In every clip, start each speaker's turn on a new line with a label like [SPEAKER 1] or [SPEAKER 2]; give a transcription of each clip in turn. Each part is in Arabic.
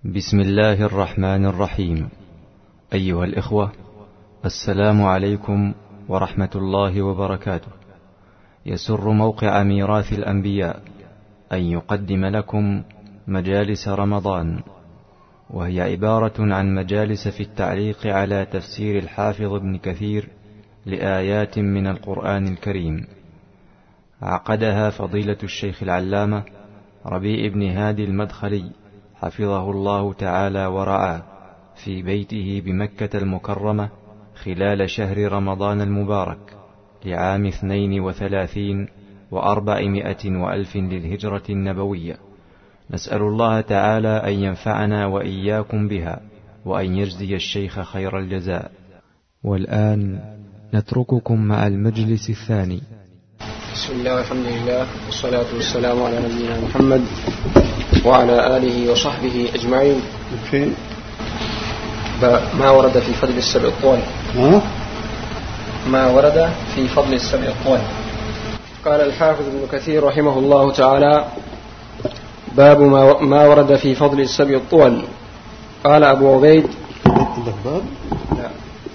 [SPEAKER 1] بسم الله الرحمن الرحيم. أيها الإخوة، السلام عليكم ورحمة الله وبركاته. يسر موقع ميراث الأنبياء أن يقدم لكم مجالس رمضان، وهي عبارة عن مجالس في التعليق على تفسير الحافظ ابن كثير لآيات من القرآن الكريم. عقدها فضيلة الشيخ العلامة ربيع بن هادي المدخلي حفظه الله تعالى ورعاه في بيته بمكة المكرمة خلال شهر رمضان المبارك لعام 32 و400 وألف للهجرة النبوية. نسأل الله تعالى أن ينفعنا وإياكم بها، وأن يجزي الشيخ خير الجزاء. والآن نترككم مع المجلس الثاني.
[SPEAKER 2] بسم الله والحمد لله والصلاة والسلام على نبينا محمد وعلى آله وصحبه أجمعين. ما ورد في فضل السبع الطوال. ما ورد في فضل السبع الطوال. قال الحافظ ابن كثير رحمه الله تعالى: باب ما ورد في فضل السبع الطوال. قال أبو عبيد:
[SPEAKER 3] باب؟ لا،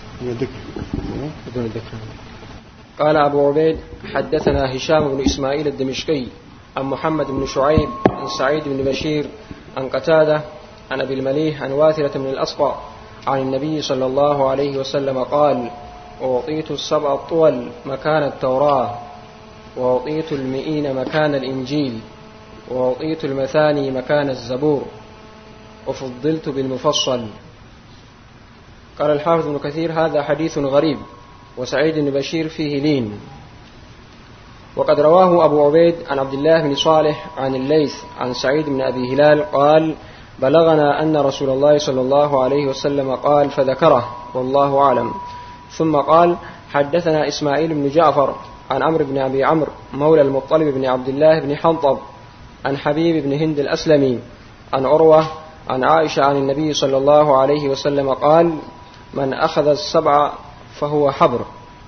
[SPEAKER 2] بدون الذكر. قال أبو عبيد: حدثنا هشام بن إسماعيل الدمشقي عن محمد بن شعيب عن سعيد بن بشير عن قتادة عن أبي المليح عن واثرة بن الأسقى عن النبي صلى الله عليه وسلم قال: أعطيت السبع الطول مكان التوراة، وأعطيت المئين مكان الإنجيل، وأعطيت المثاني مكان الزبور، وفضلت بالمفصل. قال الحافظ ابن كثير: هذا حديث غريب، وسعيد بن بشير فيه لين. وقد رواه أبو عبيد عن عبد الله بن صالح عن الليث عن سعيد بن أبي هلال قال: بلغنا أن رسول الله صلى الله عليه وسلم قال، فذكره والله أعلم. ثم قال: حدثنا إسماعيل بن جعفر عن عمرو بن أبي عمرو مولى المطلب بن عبد الله بن حنطب عن حبيب بن هند الأسلمي عن عروة عن عائشة عن النبي صلى الله عليه وسلم قال: من أخذ السبع فهو حبر.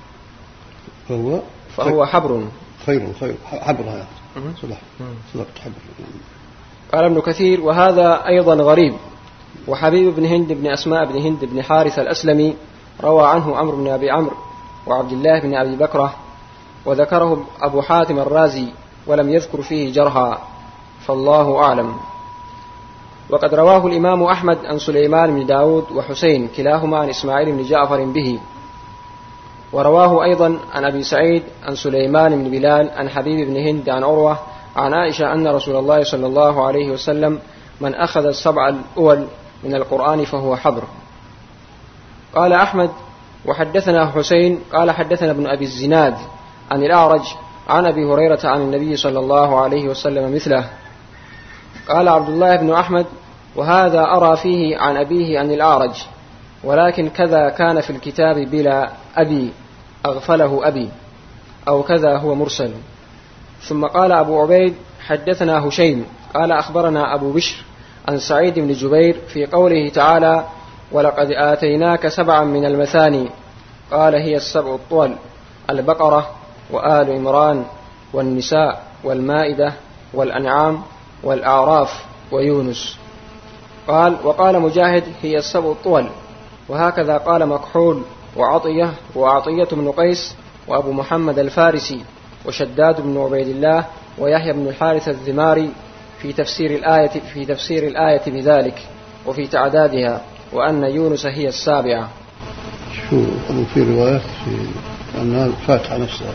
[SPEAKER 2] فهو حبر.
[SPEAKER 3] خير حبر. هذا صدق حبر.
[SPEAKER 2] قال ابن كثير: وهذا أيضا غريب. وحبيب بن هند بن أسماء بن هند بن حارث الأسلمي روى عنه عمرو بن أبي عمرو وعبد الله بن أبي بكرة، وذكره أبو حاتم الرازي ولم يذكر فيه جرها، فالله أعلم. وقد رواه الإمام أحمد عن سليمان بن داود وحسين كلاهما عن إسماعيل بن جعفر به. ورواه أيضا عن أبي سعيد عن سليمان بن بلال عن حبيب بن هند عن عروة عن عائشة أن رسول الله صلى الله عليه وسلم: من أخذ السبع الأول من القرآن فهو حبر. قال أحمد: وحدثنا حسين قال حدثنا ابن أبي الزناد عن الأعرج عن أبي هريرة عن النبي صلى الله عليه وسلم مثله. قال عبد الله بن أحمد: وهذا أرى فيه عن أبيه عن الأعرج، ولكن كذا كان في الكتاب بلا أبي أغفله أبي، أو كذا هو مرسل. ثم قال أبو عبيد: حدثنا هشيم قال أخبرنا أبو بشر عن سعيد بن جبير في قوله تعالى: ولقد آتيناك سبعا من المثاني. قال: هي السبع الطول: البقرة وآل عمران والنساء والمائدة والأنعام والأعراف ويونس. قال: وقال مجاهد: هي السبع الطول. وهكذا قال مكحول وعطية بن قيس وأبو محمد الفارسي وشداد بن عبيد الله ويحيى بن الحارث الذماري في تفسير الآية بذلك وفي تعدادها، وأن يونس هي السابعة.
[SPEAKER 3] شو في رواية في أنها الفاتحة نفسها.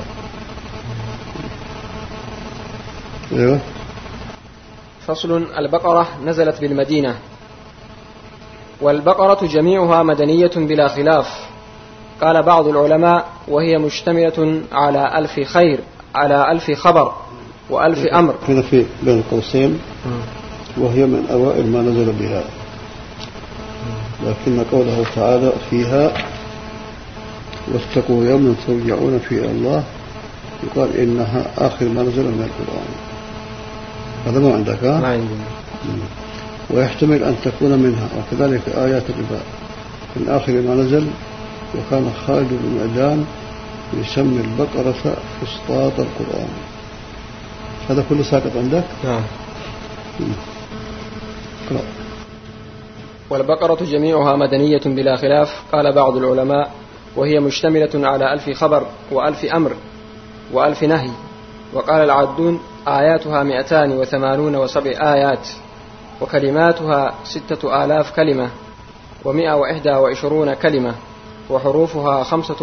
[SPEAKER 3] أيوة.
[SPEAKER 2] فصل: البقرة نزلت بالمدينة. والبقرة جميعها مدنية بلا خلاف. قال بعض العلماء: وهي مشتملة على 1000 خير، على 1000 خبر و1000 أمر.
[SPEAKER 3] هنا في بين قوسين: وهي من أوائل ما نزل بها، لكن قوله تعالى فيها: واتقوا يوما ترجعون فيه الله، يقال إنها آخر ما نزل من القرآن. هذا ما عندك؟
[SPEAKER 2] ما عندي.
[SPEAKER 3] ويحتمل أن تكون منها، وكذلك آيات الربا من آخر ما نزل. وكان خالد بن معدان يسمي البقرة فسطاط القرآن. هذا كله ساقط عندك؟
[SPEAKER 2] نعم. والبقرة جميعها مدنية بلا خلاف، قال بعض العلماء، وهي مشتملة على 1000 خبر و1000 أمر و1000 نهي. وقال العدون آياتها 287 آيات، وكلماتها 6000 كلمة و121 كلمة، وحروفها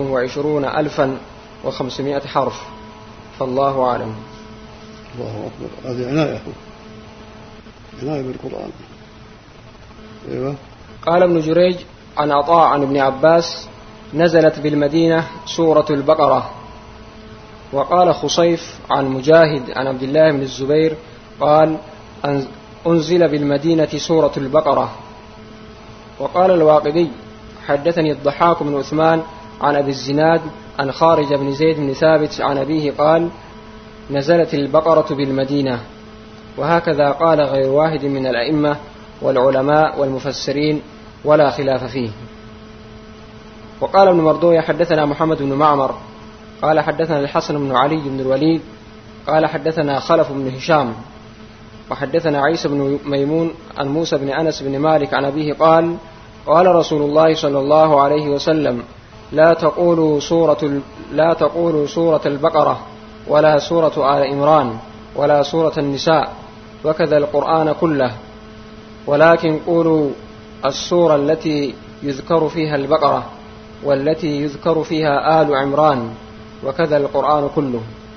[SPEAKER 2] 25500 حرف. فالله أعلم.
[SPEAKER 3] الله أكبر. هذه عناية بالقرآن. أيوة.
[SPEAKER 2] قال ابن جريج عن عطاء عن ابن عباس: نزلت بالمدينة سورة البقرة. وقال خصيف عن مجاهد عن عبد الله بن الزبير قال: أنزل بالمدينة سورة البقرة. وقال الواقدي: حدثني الضحاك بن عثمان عن أبي الزناد عن خارج بن زيد بن ثابت عن أبيه قال: نزلت البقرة بالمدينة. وهكذا قال غير واحد من الأئمة والعلماء والمفسرين ولا خلاف فيه. وقال ابن مردوية: حدثنا محمد بن معمر قال حدثنا الحسن بن علي بن الوليد قال حدثنا خلف بن هشام وحدثنا عيسى بن ميمون عن موسى بن أنس بن مالك عن أبيه قال: قال رسول الله صلى الله عليه وسلم: لا تقولوا سورة البقرة ولا سورة آل عمران ولا سورة النساء وكذا القرآن كله، ولكن قولوا السورة التي يذكر فيها البقرة والتي يذكر فيها آل عمران وكذا القرآن كله.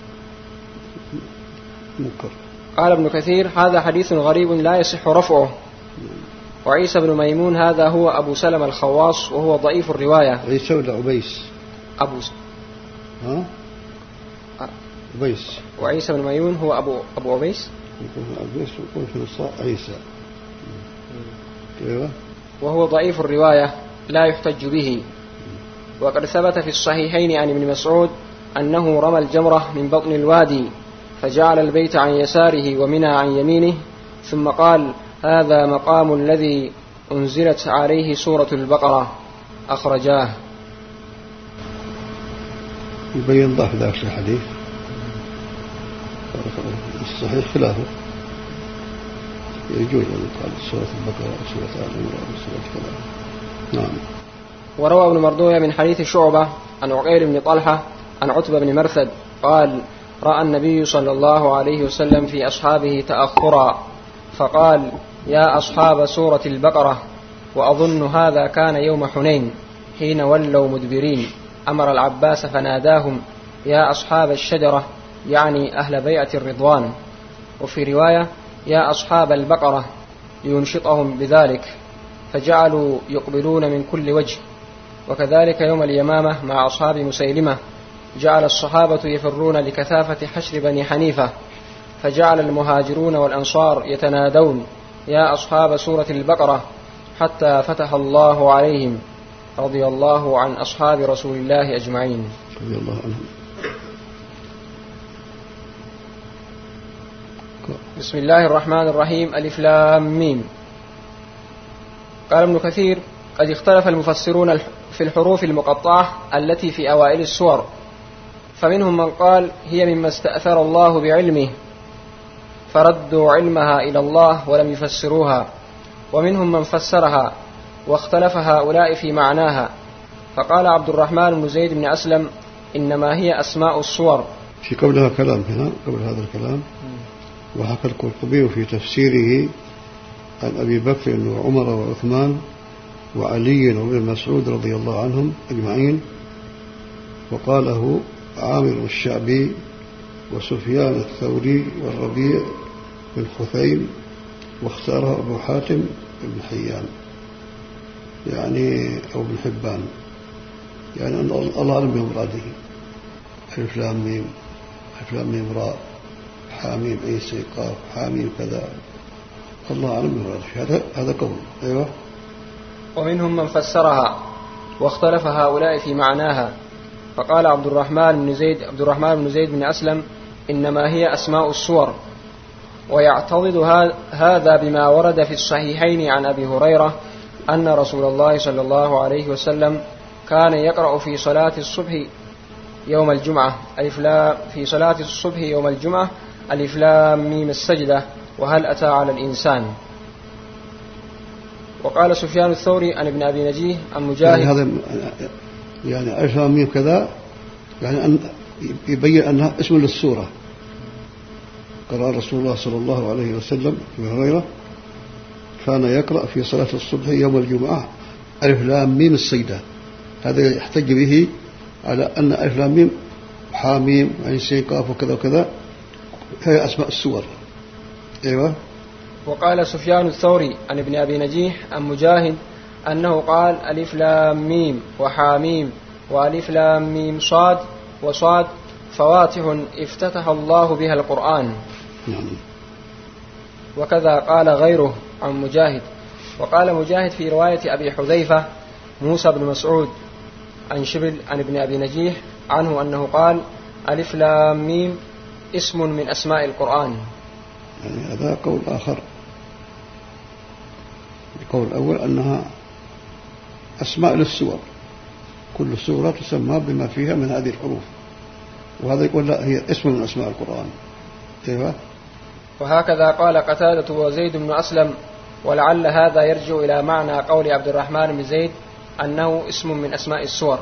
[SPEAKER 2] قال ابن كثير: هذا حديث غريب لا يصح رفعه. وعيسى بن ميمون هذا هو أبو سلم الخواص وهو ضعيف الرواية.
[SPEAKER 3] عيسى ولا عبيس؟ عبيس.
[SPEAKER 2] وعيسى بن ميمون هو أبو عبيس.
[SPEAKER 3] يكون في الصاع عيسى.
[SPEAKER 2] وهو ضعيف الرواية لا يحتج به. وقد ثبت في الصحيحين عن ابن مسعود أنه رمى الجمرة من بطن الوادي فجعل البيت عن يساره ومنى عن يمينه، ثم قال: هذا مقام الذي أنزلت عليه سورة البقرة. أخرجاه.
[SPEAKER 3] يبين ضعف ذاك الحديث. الصحيح خلافه. يجوز أن يقال سورة البقرة وسورة آل عمران وسورة كذا. نعم.
[SPEAKER 2] وروى ابن مردوية من حديث شعبة عن عقيل بن طلحة عن عتبة بن مرثد قال: رأى النبي صلى الله عليه وسلم في أصحابه تأخرا فقال: يا أصحاب سورة البقرة. وأظن هذا كان يوم حنين حين ولوا مدبرين، أمر العباس فناداهم: يا أصحاب الشجرة، يعني أهل بيعة الرضوان. وفي رواية: يا أصحاب البقرة، لينشطهم بذلك، فجعلوا يقبلون من كل وجه. وكذلك يوم اليمامة مع أصحاب مسيلمة جعل الصحابة يفرون لكثافة حشر بني حنيفة، فجعل المهاجرون والأنصار يتنادون: يا أصحاب سورة البقرة، حتى فتح الله عليهم. رضي الله عن أصحاب رسول الله أجمعين.
[SPEAKER 3] رضي الله عنهم.
[SPEAKER 2] بسم الله الرحمن الرحيم. ألف لام ميم. قال ابن كثير: قد اختلف المفسرون في الحروف المقطعة التي في أوائل السور، فمنهم من قال هي مما استأثر الله بعلمه فردوا علمها إلى الله ولم يفسروها، ومنهم من فسرها، واختلف هؤلاء في معناها. فقال عبد الرحمن بن زيد بن أسلم: إنما هي أسماء الصور.
[SPEAKER 3] في قبلها كلام هنا قبل هذا الكلام. وحكى القرطبي في تفسيره عن أبي بكر وعمر وعثمان وعلي وابن مسعود رضي الله عنهم أجمعين، وقاله عامر الشعبي وسفيان الثوري والربيع بن خثيم، واختاره أبو حاتم بن حيان يعني أو بن حبان، يعني أن الله أعلم بمراده. ألف لام ميم، ألف لام ميم راء، حاميم عيسى قاف، حاميم كذا، الله أعلم بمراده. هذا قول. أيوة.
[SPEAKER 2] ومنهم من فسرها واختلف هؤلاء في معناها. فقال عبد الرحمن بن زيد بن أسلم: إنما هي أسماء الصور. ويعتضد هذا بما ورد في الصحيحين عن أبي هريرة أن رسول الله صلى الله عليه وسلم كان يقرأ في صلاة الصبح يوم الجمعة ألف لام ميم السجدة وهل أتى على الإنسان. وقال سفيان الثوري عن ابن أبي نجيه عن مجاهد.
[SPEAKER 3] يعني هذا يعني ألف لام ميم كذا، يعني أن يبين أنها اسم للسورة. قال رسول الله صلى الله عليه وسلم أبي هريرة كان يقرأ في صلاة الصبح يوم الجمعة ألف لام ميم السجدة. هذا يحتج به على أن ألف لام ميم حاميم عين سين قاف وكذا وكذا هي أسماء السور. أيوة.
[SPEAKER 2] وقال سفيان الثوري عن ابن أبي نجيح عن مجاهد أنه قال ألف لام ميم وحاميم وألف لام ميم صاد وصاد فواتح افتتح الله بها القرآن. وكذا قال غيره عن مجاهد. وقال مجاهد في رواية أبي حذيفة موسى بن مسعود عن شبل عن ابن أبي نجيح عنه أنه قال ألف لام ميم اسم من أسماء القرآن.
[SPEAKER 3] يعني هذا قول آخر. القول الأول أنها أسماء للسور، كل سورة تسمى بما فيها من هذه الحروف، وهذا يقول لا هي اسم من أسماء القرآن. أيوة.
[SPEAKER 2] وهكذا قال قتادة وزيد بن أسلم، ولعل هذا يرجع إلى معنى قول عبد الرحمن بن زيد أنه اسم من أسماء السور،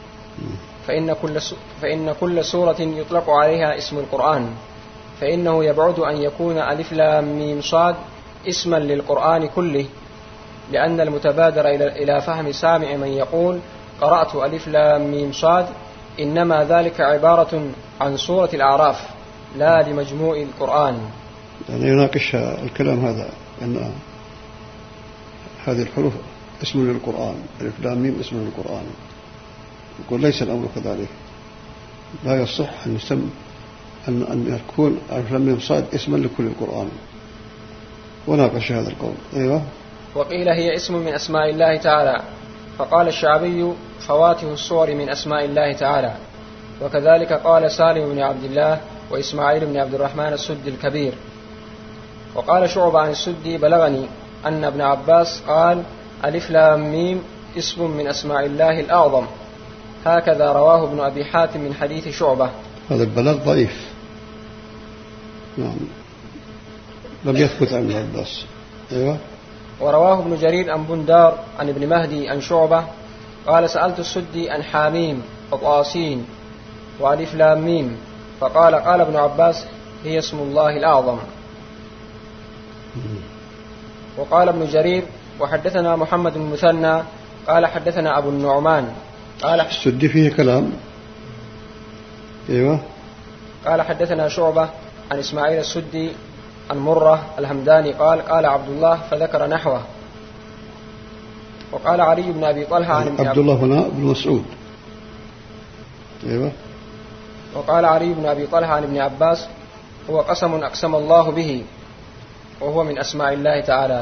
[SPEAKER 2] فإن كل سورة يطلق عليها اسم القرآن، فإنه يبعد أن يكون ألف لام ميم صاد اسما للقرآن كله، لأن المتبادر إلى فهم سامع من يقول قرأت ألف لام ميم صاد إنما ذلك عبارة عن سورة الأعراف لا لمجموع القرآن.
[SPEAKER 3] يعني يناقش الكلام هذا أن هذه الحروف اسم للقرآن، ألف لام ميم اسم للقرآن، يقول ليس الأمر كذلك، لا يصح أن يسمى أن يكون ألف لام ميم صاد اسما لكل القرآن، وناقش هذا القول. أيوة.
[SPEAKER 2] وقيل هي اسم من أسماء الله تعالى، فقال الشعبي فواته الصور من أسماء الله تعالى. وكذلك قال سالم بن عبد الله وإسماعيل بن عبد الرحمن السدي الكبير. وقال شعبة عن السدي بلغني أن ابن عباس قال ألف لام ميم اسم من أسماء الله الأعظم، هكذا رواه ابن أبي حاتم من حديث شعبة.
[SPEAKER 3] هذا البلاغ ضعيف، نعم، لم يثبت عن ابن عباس. أيوة.
[SPEAKER 2] ورواه ابن جرير عن بندار عن ابن مهدي عن شعبة قال سألت السدي عن حاميم وطاسين وألف لام ميم، فقال قال ابن عباس هي اسم الله الأعظم. وقال ابن جرير وحدثنا محمد بن مثنى قال حدثنا أبو النعمان قال
[SPEAKER 3] السدي فيه كلام. أيوة.
[SPEAKER 2] قال حدثنا شعبة عن إسماعيل السدي عن مرة الهمداني قال قال عبد الله فذكر نحوه. وقال علي بن أبي طلحة عن
[SPEAKER 3] عبد الله هنا بن مسعود. أيوة.
[SPEAKER 2] وقال علي بن أبي طلحة عن ابن عباس هو قسم أقسم الله به وهو من أسماء الله تعالى.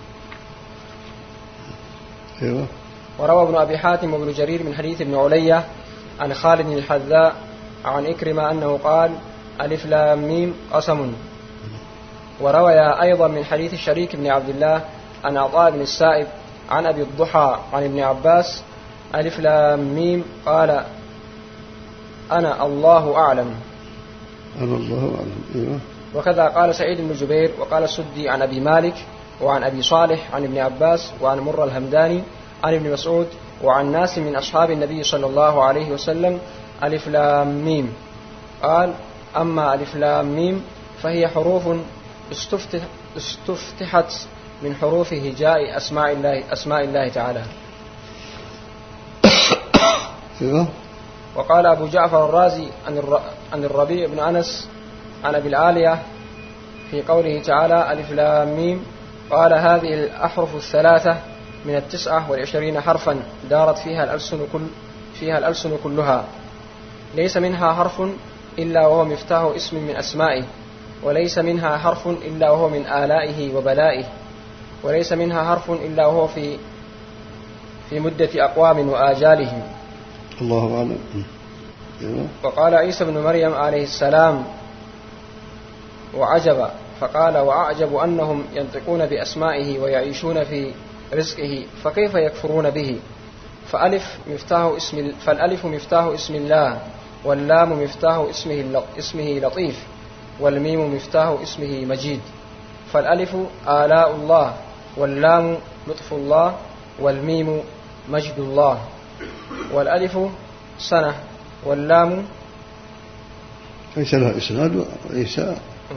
[SPEAKER 3] أيوة.
[SPEAKER 2] وروى ابن أبي حاتم وابن جرير من حديث ابن علية عن خالد الحذاء عن إكرمة أنه قال ألف لام ميم قسم. وروى أيضا من حديث الشريك بن عبد الله عن عطاء بن السائب عن أبي الضحى عن ابن عباس ألف لام ميم قال أنا الله أعلم.
[SPEAKER 3] أنا الله أعلم. أيوة.
[SPEAKER 2] وكذا قال سعيد بن جبير. وقال السدي عن أبي مالك وعن أبي صالح عن ابن عباس وعن مرة الهمداني عن ابن مسعود وعن ناس من أصحاب النبي صلى الله عليه وسلم ألف لام ميم. قال أما ألف لام ميم فهي حروف استفتحت من حروف هجاء أسماء الله تعالى. وقال أبو جعفر الرازي عن الربيع بن أنس عن أبي العالية في قوله تعالى ألف لام ميم قال هذه الأحرف الثلاثة من 29 حرفا دارت فيها الألسن كلها، ليس منها حرف إلا وهو مفتاح اسم من أسمائه، وليس منها حرف إلا وهو من آلائه وبلائه، وليس منها حرف إلا وهو في مدة أقوام وآجالهم.
[SPEAKER 3] الله أعلم.
[SPEAKER 2] وقال عيسى بن مريم عليه السلام وعجب، فقال وأعجب أنهم ينطقون بأسمائه ويعيشون في رزقه فكيف يكفرون به. فالألف مفتاح اسم الله، واللام مفتاح اسمه لطيف، والميم مفتاح اسمه مجيد. فالألف آلاء الله، واللام لطف الله، والميم مجد الله، والألف سنة، واللام
[SPEAKER 3] ليس لها إسناد. عيسى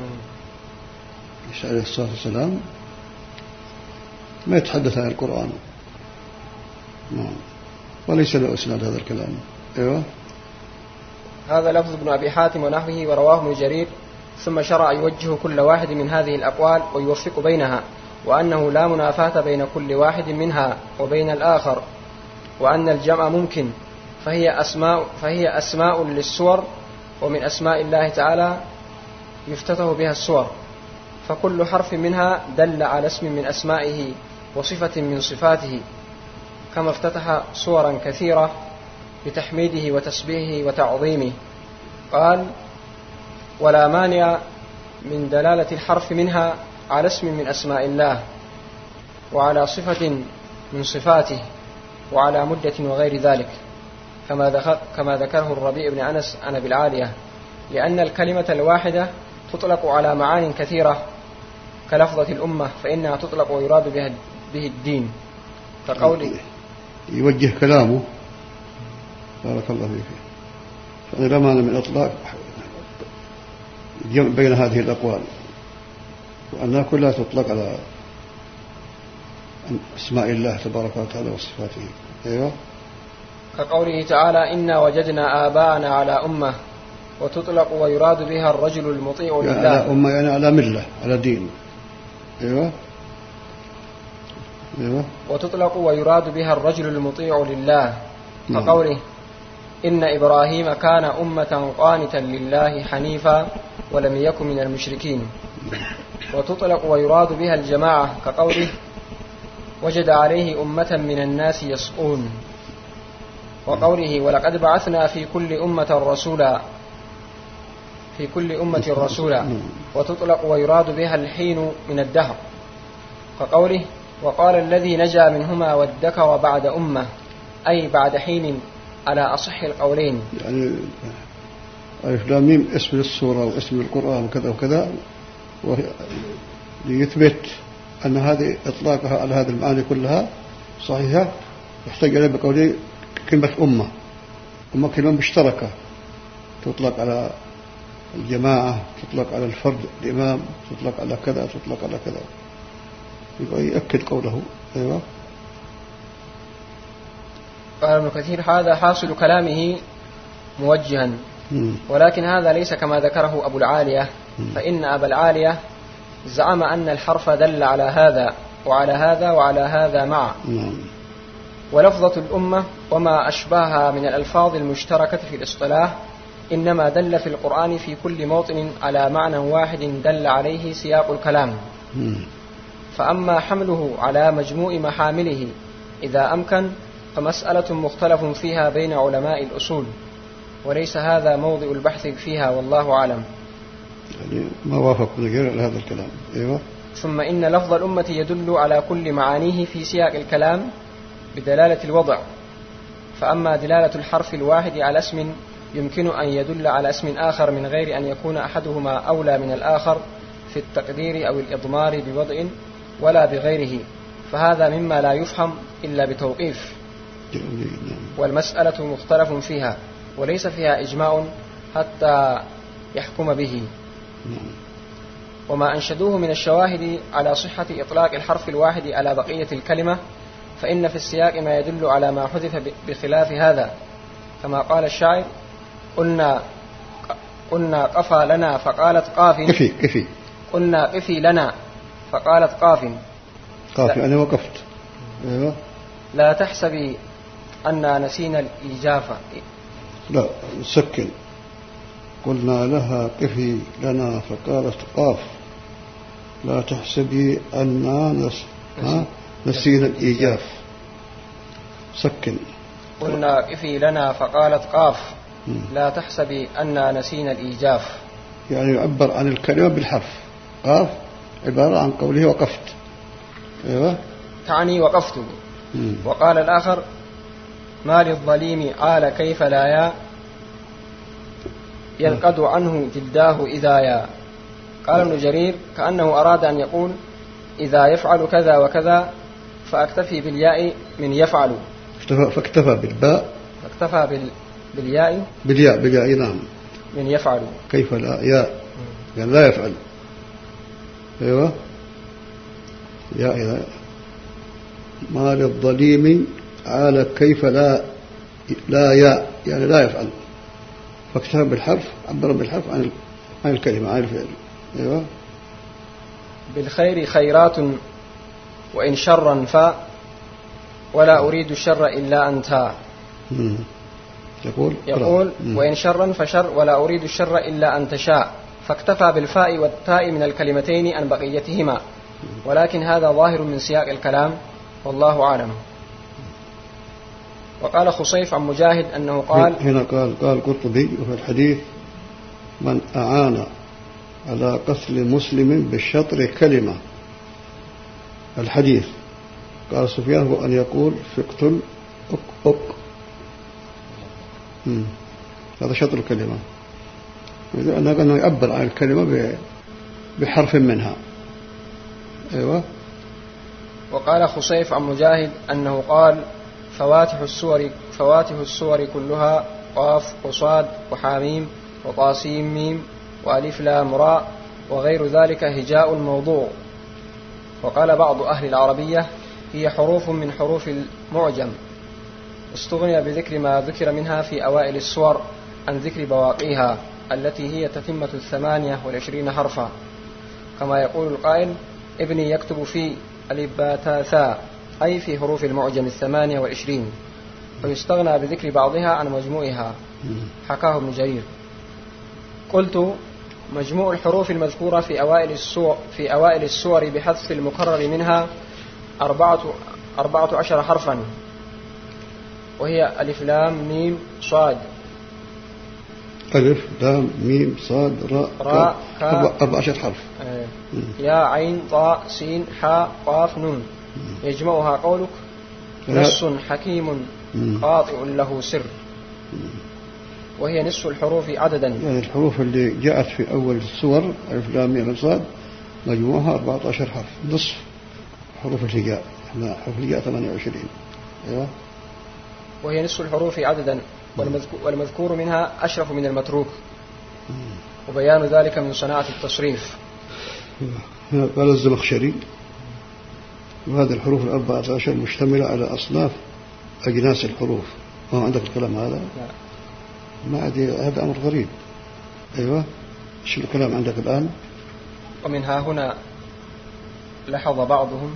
[SPEAKER 3] عليه الصلاة والسلام ما يتحدث عن القرآن، وليس له إسناد هذا الكلام. أيوة.
[SPEAKER 2] هذا لفظ ابن أبي حاتم ونحوه، ورواه ابن جرير. ثم شرع يوجه كل واحد من هذه الأقوال ويوفق بينها، وأنه لا منافاة بين كل واحد منها وبين الآخر، وأن الجمع ممكن، فهي أسماء للسور، ومن أسماء الله تعالى يفتتح بها السور، فكل حرف منها دل على اسم من أسمائه وصفة من صفاته، كما افتتح سورا كثيرة بتحميده وتسبيحه وتعظيمه. قال: ولا مانع من دلالة الحرف منها على اسم من أسماء الله، وعلى صفة من صفاته، وعلى مدة وغير ذلك، كما ذكره الربيع بن أنس عن أبي العالية، لأن الكلمة الواحدة تطلق على معان كثيرة كلفظة الأمة، فإنها تطلق ويراد به الدين، كقوله
[SPEAKER 3] يوجه كلامه بارك الله فيك، فإن لا مانع من إطلاق الجمع بين هذه الأقوال، وأنها كلها تطلق على أسماء الله تبارك وتعالى وصفاته. أيوة.
[SPEAKER 2] كقوله تعالى: إنا وجدنا آباءنا على أمة، وتطلق ويراد بها الرجل المطيع لله.
[SPEAKER 3] يعني على أمة يعني على ملة، على دين. أيوة. أيوة.
[SPEAKER 2] وتطلق ويراد بها الرجل المطيع لله، كقوله: إن إبراهيم كان أمة قانتا لله حنيفا ولم يكن من المشركين. وتطلق ويراد بها الجماعة، كقوله: وجد عليه أمة من الناس يسقون، وقوله: ولقد بعثنا في كل أمة رسولا. وتطلق ويراد بها الحين من الدهر، كقوله: وقال الذي نجا منهما وادكر بعد أمة، أي بعد حين، على أصح القولين.
[SPEAKER 3] يعني ألف لام ميم اسم السورة واسم القرآن وكذا وكذا، ليثبت أن هذه إطلاقها على هذه المعاني كلها صحيحة، يحتاج إليه بقوله كلمة أمة كلمة مشتركة، تطلق على الجماعة، تطلق على الفرد الإمام، تطلق على كذا، تطلق على كذا، يبقى يأكد قوله. أيوة.
[SPEAKER 2] قال ابن كثير: هذا حاصل كلامه موجها، ولكن هذا ليس كما ذكره أبو العالية، فإن أبا العالية زعم أن الحرف دل على هذا وعلى هذا وعلى هذا معا. ولفظة الأمة وما أشبهها من الألفاظ المشتركة في الاصطلاح إنما دل في القرآن في كل موطن على معنى واحد دل عليه سياق الكلام. فأما حمله على مجموع محامله إذا أمكن فمسألة مختلف فيها بين علماء الأصول، وليس هذا موضع البحث فيها، والله أعلم.
[SPEAKER 3] يعني ما وافق غير هذا الكلام. أيوة.
[SPEAKER 2] ثم إن لفظ الأمة يدل على كل معانيه في سياق الكلام بدلالة الوضع، فأما دلالة الحرف الواحد على اسم يمكن أن يدل على اسم آخر من غير أن يكون أحدهما أولى من الآخر في التقدير أو الإضمار بوضع ولا بغيره، فهذا مما لا يفهم إلا بتوقيف، والمسألة مختلف فيها وليس فيها إجماع حتى يحكم به. وما أنشدوه من الشواهد على صحة إطلاق الحرف الواحد على بقية الكلمة، فإن في السياق ما يدل على ما حذف بخلاف هذا، كما قال الشاعر: قلنا قفى لنا فقالت قاف.
[SPEAKER 3] كفي
[SPEAKER 2] قلنا قفي لنا فقالت قاف.
[SPEAKER 3] أنا وقفت. أيوة.
[SPEAKER 2] لا تحسبي أننا نسينا الإجافة.
[SPEAKER 3] لا سكن. قلنا لها قفي لنا فقالت قاف. لا تحسبي أننا نسينا الإيجاف. سكن.
[SPEAKER 2] قلنا قفي لنا فقالت قاف. لا تحسبي أننا نسينا الإيجاف.
[SPEAKER 3] يعني يعبر عن الكلمة بالحرف. قاف عبارة عن قوله وقفت. أيوة.
[SPEAKER 2] تعني وقفت. وقال الآخر: ما للظليم عال كيف لا ينقض عنه جلداه إذا يا. قال ابن جرير: كأنه أراد أن يقول: إذا يفعل كذا وكذا فأكتفي بالياء من يفعل.
[SPEAKER 3] فاكتفى بالباء.
[SPEAKER 2] فاكتفى بالياء.
[SPEAKER 3] بالياء نعم.
[SPEAKER 2] من يفعل.
[SPEAKER 3] كيف لا ياء يعني لا يفعل. أيوة يا إذا ما للظليم على كيف لا ياء يعني لا يفعل. فاكتفى بالحرف عبر بالحرف عن الكلمة عن الفعل. أيوة.
[SPEAKER 2] بالخير خيرات وإن شرا فا ولا أريد الشر إلا أنت. يقول وإن شرا فشر ولا أريد الشر إلا أن تشاء. فاكتفى بالفاء والتاء من الكلمتين عن بقيتهما، ولكن هذا ظاهر من سياق الكلام والله أعلم. وقال خصيف عن مجاهد أنه قال
[SPEAKER 3] هنا قال قرطبي وفي الحديث من أعان على قتل مسلم بالشطر كلمة. الحديث قال سفيان هو أن يقول فاقتل أك هذا شطر الكلمة، أنه يعبر عن الكلمة بحرف منها. أيوة.
[SPEAKER 2] وقال خصيف عن مجاهد أنه قال فواتح السور كلها قاف وصاد وحاميم وطاسيم ميم وألف لام راء وغير ذلك هجاء موضوع. وقال بعض أهل العربية هي حروف من حروف المعجم، استغني بذكر ما ذكر منها في أوائل السور عن ذكر بواقيها التي هي تتمة 28 حرفا، كما يقول القائل ابني يكتب في الباتاثا أي في حروف المعجم 28، ويستغنى بذكر بعضها عن مجموعها، حكاه ابن جرير. قلت مجموع الحروف المذكورة في أوائل السور بحذف المكرر منها 14 حرفا، وهي ألف لام ميم صاد.
[SPEAKER 3] ألف لام ميم صاد راء 14 حرف.
[SPEAKER 2] يا عين طاء سين حاء قاف نون. يجمعها قولك نص حكيم قاطع له سر، وهي نصف الحروف عددا.
[SPEAKER 3] يعني الحروف اللي جاءت في أول السور ألف لام ميم صاد مجموعها 14 حرف، نصف حروف الهجاء. احنا حروف الهجاء 28. أيوة.
[SPEAKER 2] وهي نصف الحروف عددا، والمذكور منها أشرف من المتروك، وبيان ذلك من صناعة التصريف.
[SPEAKER 3] قال الزمخشري وهذه الحروف 14 مشتملة على أصناف أجناس الحروف. ما عندك الكلام هذا؟ لا. ما أدري، هذا أمر غريب. أيوة. شو الكلام عندك الآن؟
[SPEAKER 2] ومنها هنا لاحظ بعضهم.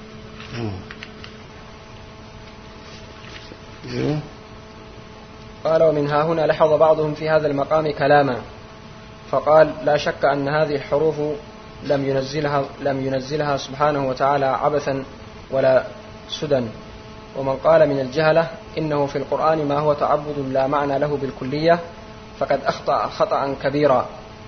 [SPEAKER 3] أيوة.
[SPEAKER 2] قال ومنها هنا لاحظ بعضهم في هذا المقام كلاما، فقال لا شك أن هذه الحروف لم ينزلها سبحانه وتعالى عبثا ولا سدى. ومن قال من الجهلة إنه في القرآن ما هو تعبد لا معنى له بالكلية فقد أخطأ خطأ كبيرا،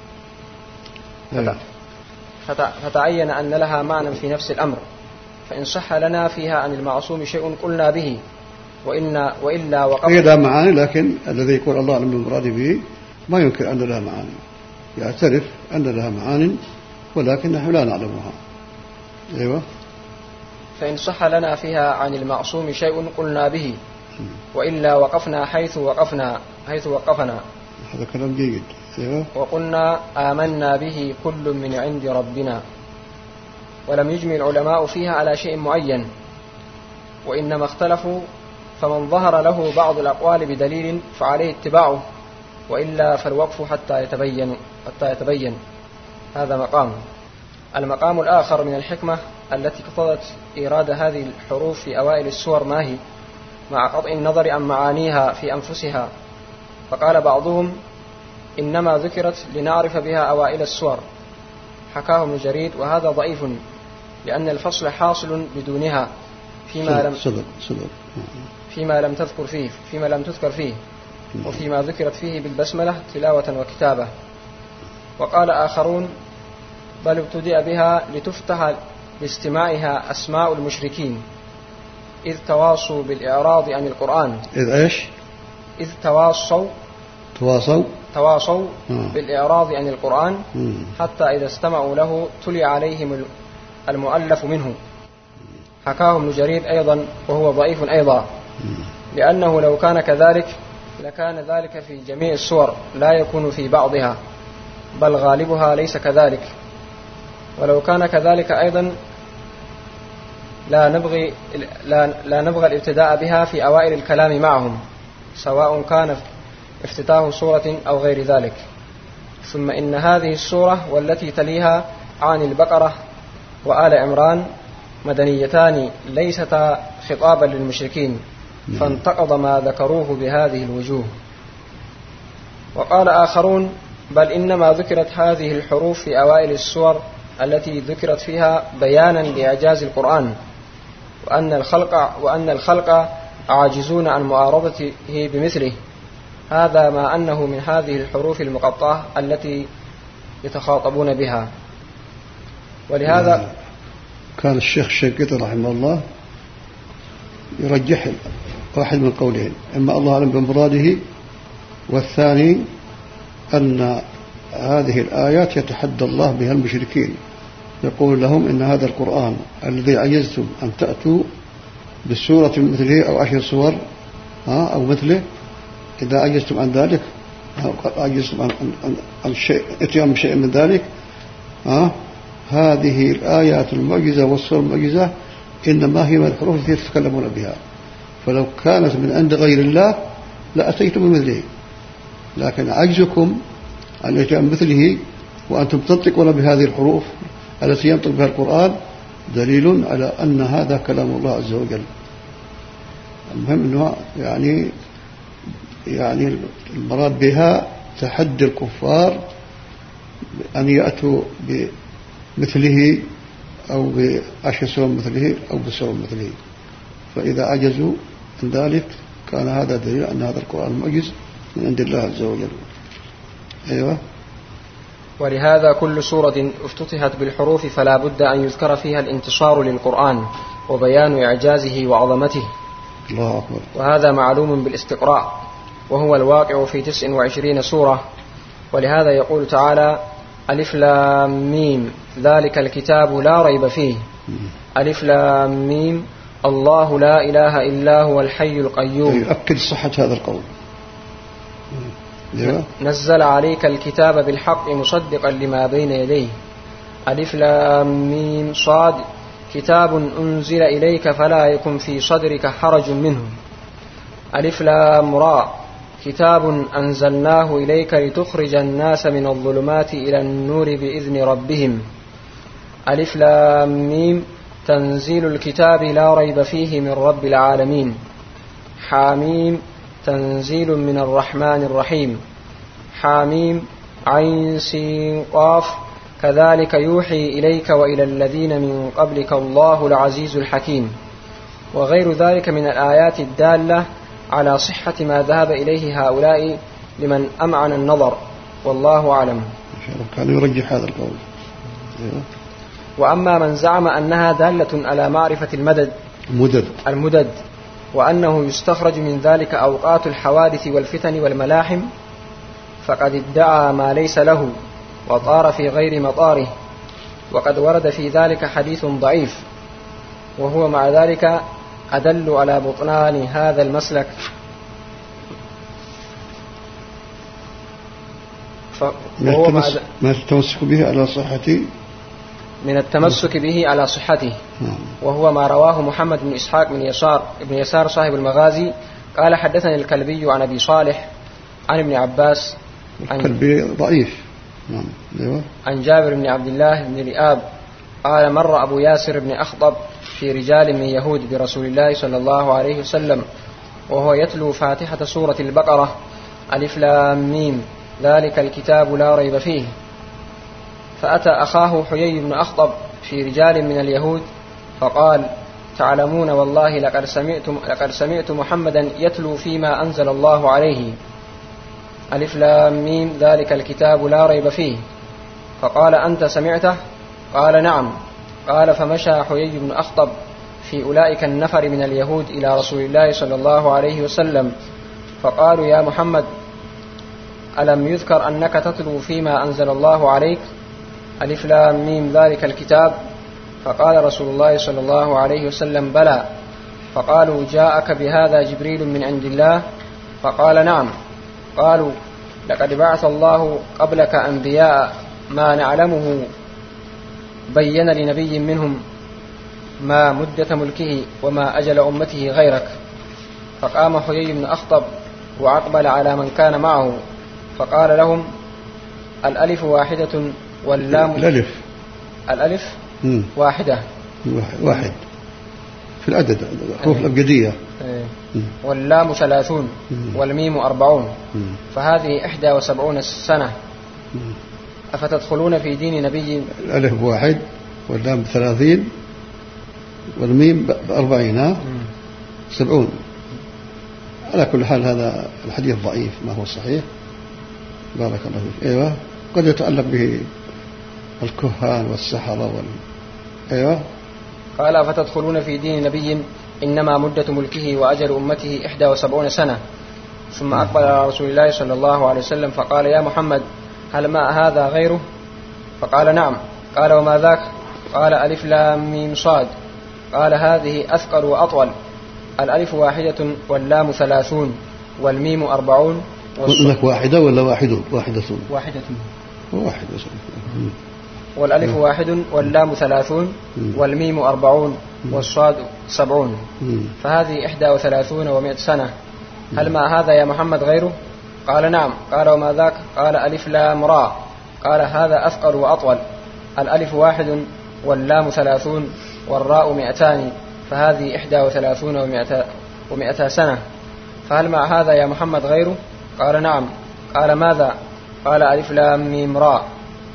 [SPEAKER 2] فتعين أن لها معنى في نفس الأمر، فإن صح لنا فيها عن المعصوم شيء قلنا به، وإلا وقف.
[SPEAKER 3] هي لها معاني، لكن الذي يقول الله أعلم بالمراد به ما ينكر أن لها معاني، يعترف أن لها معاني ولكن نحن لا نعلمها. أيوة.
[SPEAKER 2] فإن صح لنا فيها عن المعصوم شيء قلنا به، وإلا وقفنا حيث وقفنا.
[SPEAKER 3] هذا كلام جيد. أيوة.
[SPEAKER 2] وقلنا آمنا به كل من عند ربنا. ولم يجمع العلماء فيها على شيء معين، وإنما اختلفوا، فمن ظهر له بعض الأقوال بدليل فعليه اتباعه، وإلا فالوقف حتى يتبين. هذا مقام. المقام الآخر من الحكمة التي اقتضت إيراد هذه الحروف في أوائل السور ما هي، مع قطع النظر عن معانيها في أنفسها. فقال بعضهم إنما ذكرت لنعرف بها أوائل السور، حكاه ابن جرير، وهذا ضعيف لأن الفصل حاصل بدونها فيما لم تذكر فيه وفيما ذكرت فيه بالبسملة تلاوة وكتابة. وقال آخرون بل ابتدأ بها لتفتح لاستماعها أسماء المشركين إذ تواصوا بالإعراض عن القرآن. إذ تواصوا بالإعراض عن القرآن، حتى إذا استمعوا له تلي عليهم المؤلف منه، حكاه ابن جرير أيضا وهو ضعيف أيضا، لأنه لو كان كذلك لكان ذلك في جميع السور لا يكون في بعضها، بل غالبها ليس كذلك. ولو كان كذلك أيضا لا نبغى الابتداء بها في أوائل الكلام معهم، سواء كان افتتاح سورة أو غير ذلك. ثم إن هذه السورة والتي تليها عن البقرة وآل عمران مدنيتان ليستا خطابا للمشركين، فانتقض ما ذكروه بهذه الوجوه. وقال آخرون بل إنما ذكرت هذه الحروف في أوائل السور التي ذكرت فيها بيانا لإعجاز القرآن، وأن الخلق عاجزون عن معارضته بمثله، هذا ما أنه من هذه الحروف المقطعة التي يتخاطبون بها. ولهذا
[SPEAKER 3] كان الشيخ الشنقيطي رحمه الله يرجح واحد من قولين، إما الله أعلم بمراده، والثاني أن هذه الآيات يتحدى الله بها المشركين، يقول لهم إن هذا القرآن الذي عجزتم أن تأتوا بسورة مثله أو 10 سور أو مثله، إذا عجزتم عن ذلك أو عجزتم عن شيء اتيان بشيء من ذلك، هذه الآيات المعجزة والسور المعجزة إنما هي من الحروف التي تتكلمون بها، فلو كانت من عند غير الله لأتيتم بمثله، لكن عجزكم عن اتيان مثله وأنتم تنطقون بهذه الحروف التي ينطق بها القرآن دليل على أن هذا كلام الله عز وجل. المهم أنه يعني المراد بها تحدي الكفار أن يأتوا بمثله أو ب10 سور مثله أو بسور مثله، فإذا عجزوا عن ذلك كان هذا دليل أن هذا القرآن معجز من عند الله عز وجل. أيوة.
[SPEAKER 2] ولهذا كل سورة افتتحت بالحروف فلا بد أن يذكر فيها الانتصار للقرآن وبيان إعجازه وعظمته.
[SPEAKER 3] الله أكبر.
[SPEAKER 2] وهذا معلوم بالاستقراء، وهو الواقع في 29 سورة. ولهذا يقول تعالى: ألف لام ميم ذلك الكتاب لا ريب فيه، ألف لام ميم الله لا إله إلا هو الحي القيوم.
[SPEAKER 3] يؤكد صحة هذا القول.
[SPEAKER 2] نزل عليك الكتاب بالحق مصدقا لما بين يديه، ألف لام ميم صاد كتاب أنزل إليك فلا يكن في صدرك حرج منه، ألف لام را كتاب أنزلناه إليك لتخرج الناس من الظلمات إلى النور بإذن ربهم، ألف لام ميم تنزيل الكتاب لا ريب فيه من رب العالمين، حاميم تنزيل من الرحمن الرحيم، حاميم عين سين قاف كذلك يوحي إليك وإلى الذين من قبلك الله العزيز الحكيم. وغير ذلك من الآيات الدالة على صحة ما ذهب إليه هؤلاء لمن أمعن النظر، والله أعلم.
[SPEAKER 3] كان يرجح هذا القول.
[SPEAKER 2] وأما من زعم أنها دالة على معرفة المدد وأنه يستخرج من ذلك أوقات الحوادث والفتن والملاحم، فقد ادعى ما ليس له وطار في غير مطاره، وقد ورد في ذلك حديث ضعيف، وهو مع ذلك أدل على بطلان هذا المسلك.
[SPEAKER 3] ما التمسك به على صحته،
[SPEAKER 2] من التمسك به على صحته، وهو ما رواه محمد بن إسحاق بن يسار صاحب المغازي قال: حدثني الكلبي عن أبي صالح عن ابن عباس
[SPEAKER 3] الكلبي ضعيف
[SPEAKER 2] عن جابر بن عبد الله بن رئاب قال: مر أبو ياسر بن أخطب في رجال من يهود برسول الله صلى الله عليه وسلم وهو يتلو فاتحة سورة البقرة: ألف لام ميم ذلك الكتاب لا ريب فيه. فأتى أخاه حيي بن أخطب في رجال من اليهود فقال: تعلمون والله لقد سمعت محمدا يتلو فيما أنزل الله عليه ألف لام ميم ذلك الكتاب لا ريب فيه. فقال: أنت سمعته؟ قال: نعم. قال: فمشى حيي بن أخطب في أولئك النفر من اليهود إلى رسول الله صلى الله عليه وسلم فقالوا: يا محمد، ألم يذكر أنك تتلو فيما أنزل الله عليك ألف لام ميم ذلك الكتاب؟ فقال رسول الله صلى الله عليه وسلم بلى. فقالوا جاءك بهذا جبريل من عند الله؟ فقال نعم. قالوا لقد بعث الله قبلك أنبياء ما نعلمه بين لنبي منهم ما مدة ملكه وما أجل أمته غيرك. فقام حيي بن أخطب وأقبل على من كان معه فقال لهم الألف واحدة واللام الألف واحدة
[SPEAKER 3] واحد في العدد حروف الأبجدية
[SPEAKER 2] واللام 30 والميم 40 فهذه 71 سنة. أفتدخلون في دين نبي؟
[SPEAKER 3] الألف 1 واللام 30 والميم 40 70. على كل حال هذا الحديث ضعيف ما هو صحيح. بارك الله فيك. أيوة قد يتعلق به الكهان والسحرة أيوة.
[SPEAKER 2] قال أفتدخلون في دين نبي إنما مدة ملكه وأجل أمته 71 سنة. ثم أقبل على رسول الله صلى الله عليه وسلم فقال يا محمد هل ما هذا غيره؟ فقال نعم. قال وما ذاك؟ قال ألف لام ميم صاد. قال هذه أثقل وأطول. الألف 1 واللام 30 والميم 40.
[SPEAKER 3] لك واحدة ولا واحدة؟ واحدة.
[SPEAKER 2] والألف 1 واللام 30 والميم 40 والصاد 70 فهذه 31 و100 سنة. هل ما هذا يا محمد غيره؟ قال نعم. قال وما ذاك؟ قال ألف لام راء. قال هذا أثقل وأطول. الألف 1 واللام 30 والراء 200 فهذه 31 و100 سنة. فهل مع هذا يا محمد غيره؟ قال نعم. قال ماذا؟ قال ألف لام ميم راء.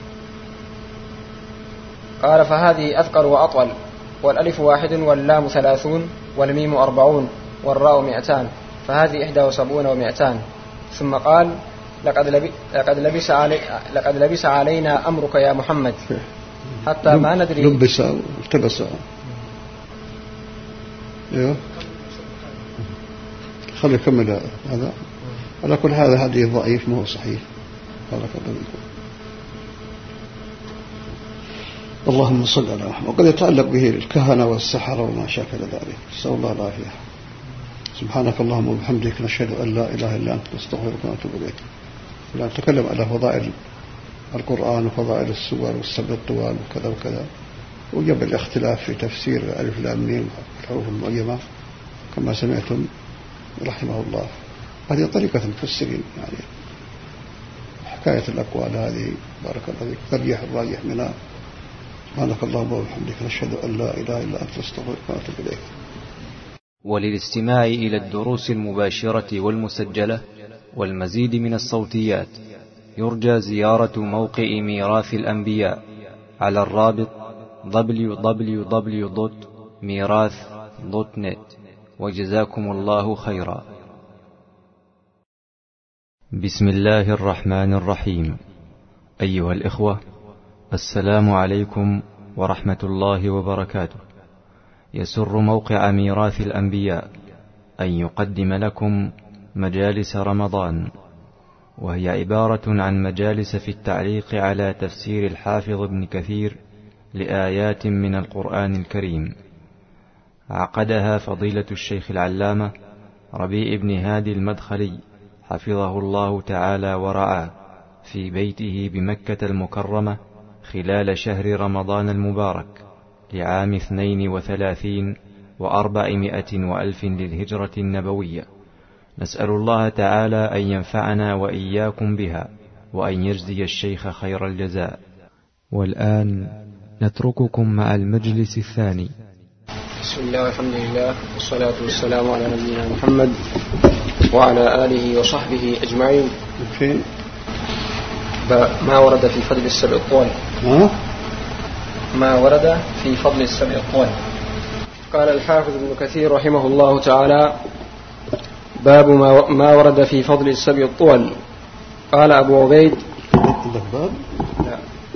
[SPEAKER 2] قال فهذه أثقل وأطول. والألف 1 واللام 30 والميم 40 والراء 200 فهذه 71 و200. ثم قال لقد لبس علينا أمرك يا محمد حتى ما ندري.
[SPEAKER 3] لبس التبس. ايوه خلي يكمل هذا. على كل هذا حديث ضعيف ما هو صحيح. بارك الله فيكم. اللهم صل على محمد. وقد يتعلق به الكهنة والسحرة وما شاكل ذلك. نسأل الله العافية. سبحانك اللهم وبحمدك نشهد أن لا إله إلا أنت نستغفرك ونتوب إليك. نتكلم على فضائل القرآن وفضائل السور والسبع الطوال وكذا وكذا، وجب الاختلاف في تفسير ألف لام ميم الحروف المعجمة كما سمعتم رحمه الله. هذه طريقة المفسرين يعني حكاية الأقوال هذه. بارك الله فيك. ترجيح الراجح منها. سبحانك اللهم وبحمدك نشهد أن لا إله إلا أنت نستغفرك ونتوب إليك.
[SPEAKER 1] وللاستماع إلى الدروس المباشرة والمسجلة والمزيد من الصوتيات يرجى زيارة موقع ميراث الأنبياء على الرابط www.mirath.net. وجزاكم الله خيرا. بسم الله الرحمن الرحيم. أيها الإخوة، السلام عليكم ورحمة الله وبركاته. يسر موقع ميراث الأنبياء أن يقدم لكم مجالس رمضان، وهي عبارة عن مجالس في التعليق على تفسير الحافظ ابن كثير لآيات من القرآن الكريم. عقدها فضيلة الشيخ العلامة ربيع بن هادي المدخلي حفظه الله تعالى ورعاه في بيته بمكة المكرمة خلال شهر رمضان المبارك لعام 32 و400 وألف للهجرة النبوية. نسأل الله تعالى أن ينفعنا وإياكم بها وأن يجزي الشيخ خير الجزاء. والآن نترككم مع المجلس الثاني.
[SPEAKER 2] بسم الله والحمد لله والصلاة والسلام على نبينا محمد وعلى آله وصحبه أجمعين. ما ورد في فضل السبع الطوال. ما ورد في فضل السبع الطوال. قال الحافظ ابن كثير رحمه الله تعالى: باب ما ورد في فضل السبع الطوال. قال أبو عبيد.
[SPEAKER 3] باب؟
[SPEAKER 2] لا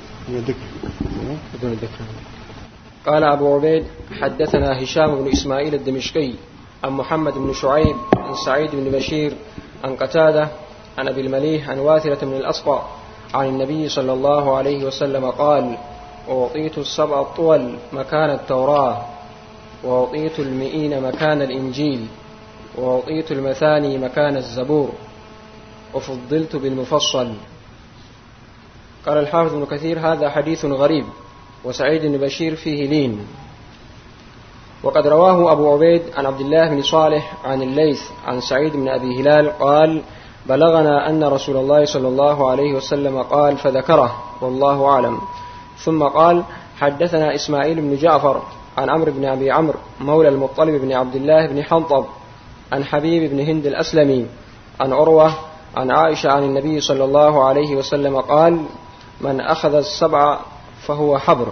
[SPEAKER 2] بدون ذكر. قال أبو عبيد: حدثنا هشام بن إسماعيل الدمشقي عن محمد بن شعيب عن سعيد بن بشير عن قتادة عن أبي المليح عن واثلة بن الأسقع عن النبي صلى الله عليه وسلم قال: وأعطيت السبع الطول مكان التوراة، وأعطيت المئين مكان الإنجيل، وأعطيت المثاني مكان الزبور، وفضلت بالمفصل. قال الحافظ ابن كثير: هذا حديث غريب، وسعيد بن بشير فيه لين. وقد رواه أبو عبيد عن عبد الله بن صالح عن الليث عن سعيد بن أبي هلال قال: بلغنا أن رسول الله صلى الله عليه وسلم قال، فذكره والله أعلم. ثم قال: حدثنا إسماعيل بن جعفر عن عمرو بن أبي عمرو مولى المطلب بن عبد الله بن حنطب عن حبيب بن هند الأسلمي عن عروة عن عائشة عن النبي صلى الله عليه وسلم قال: من أخذ السبع فهو حبر.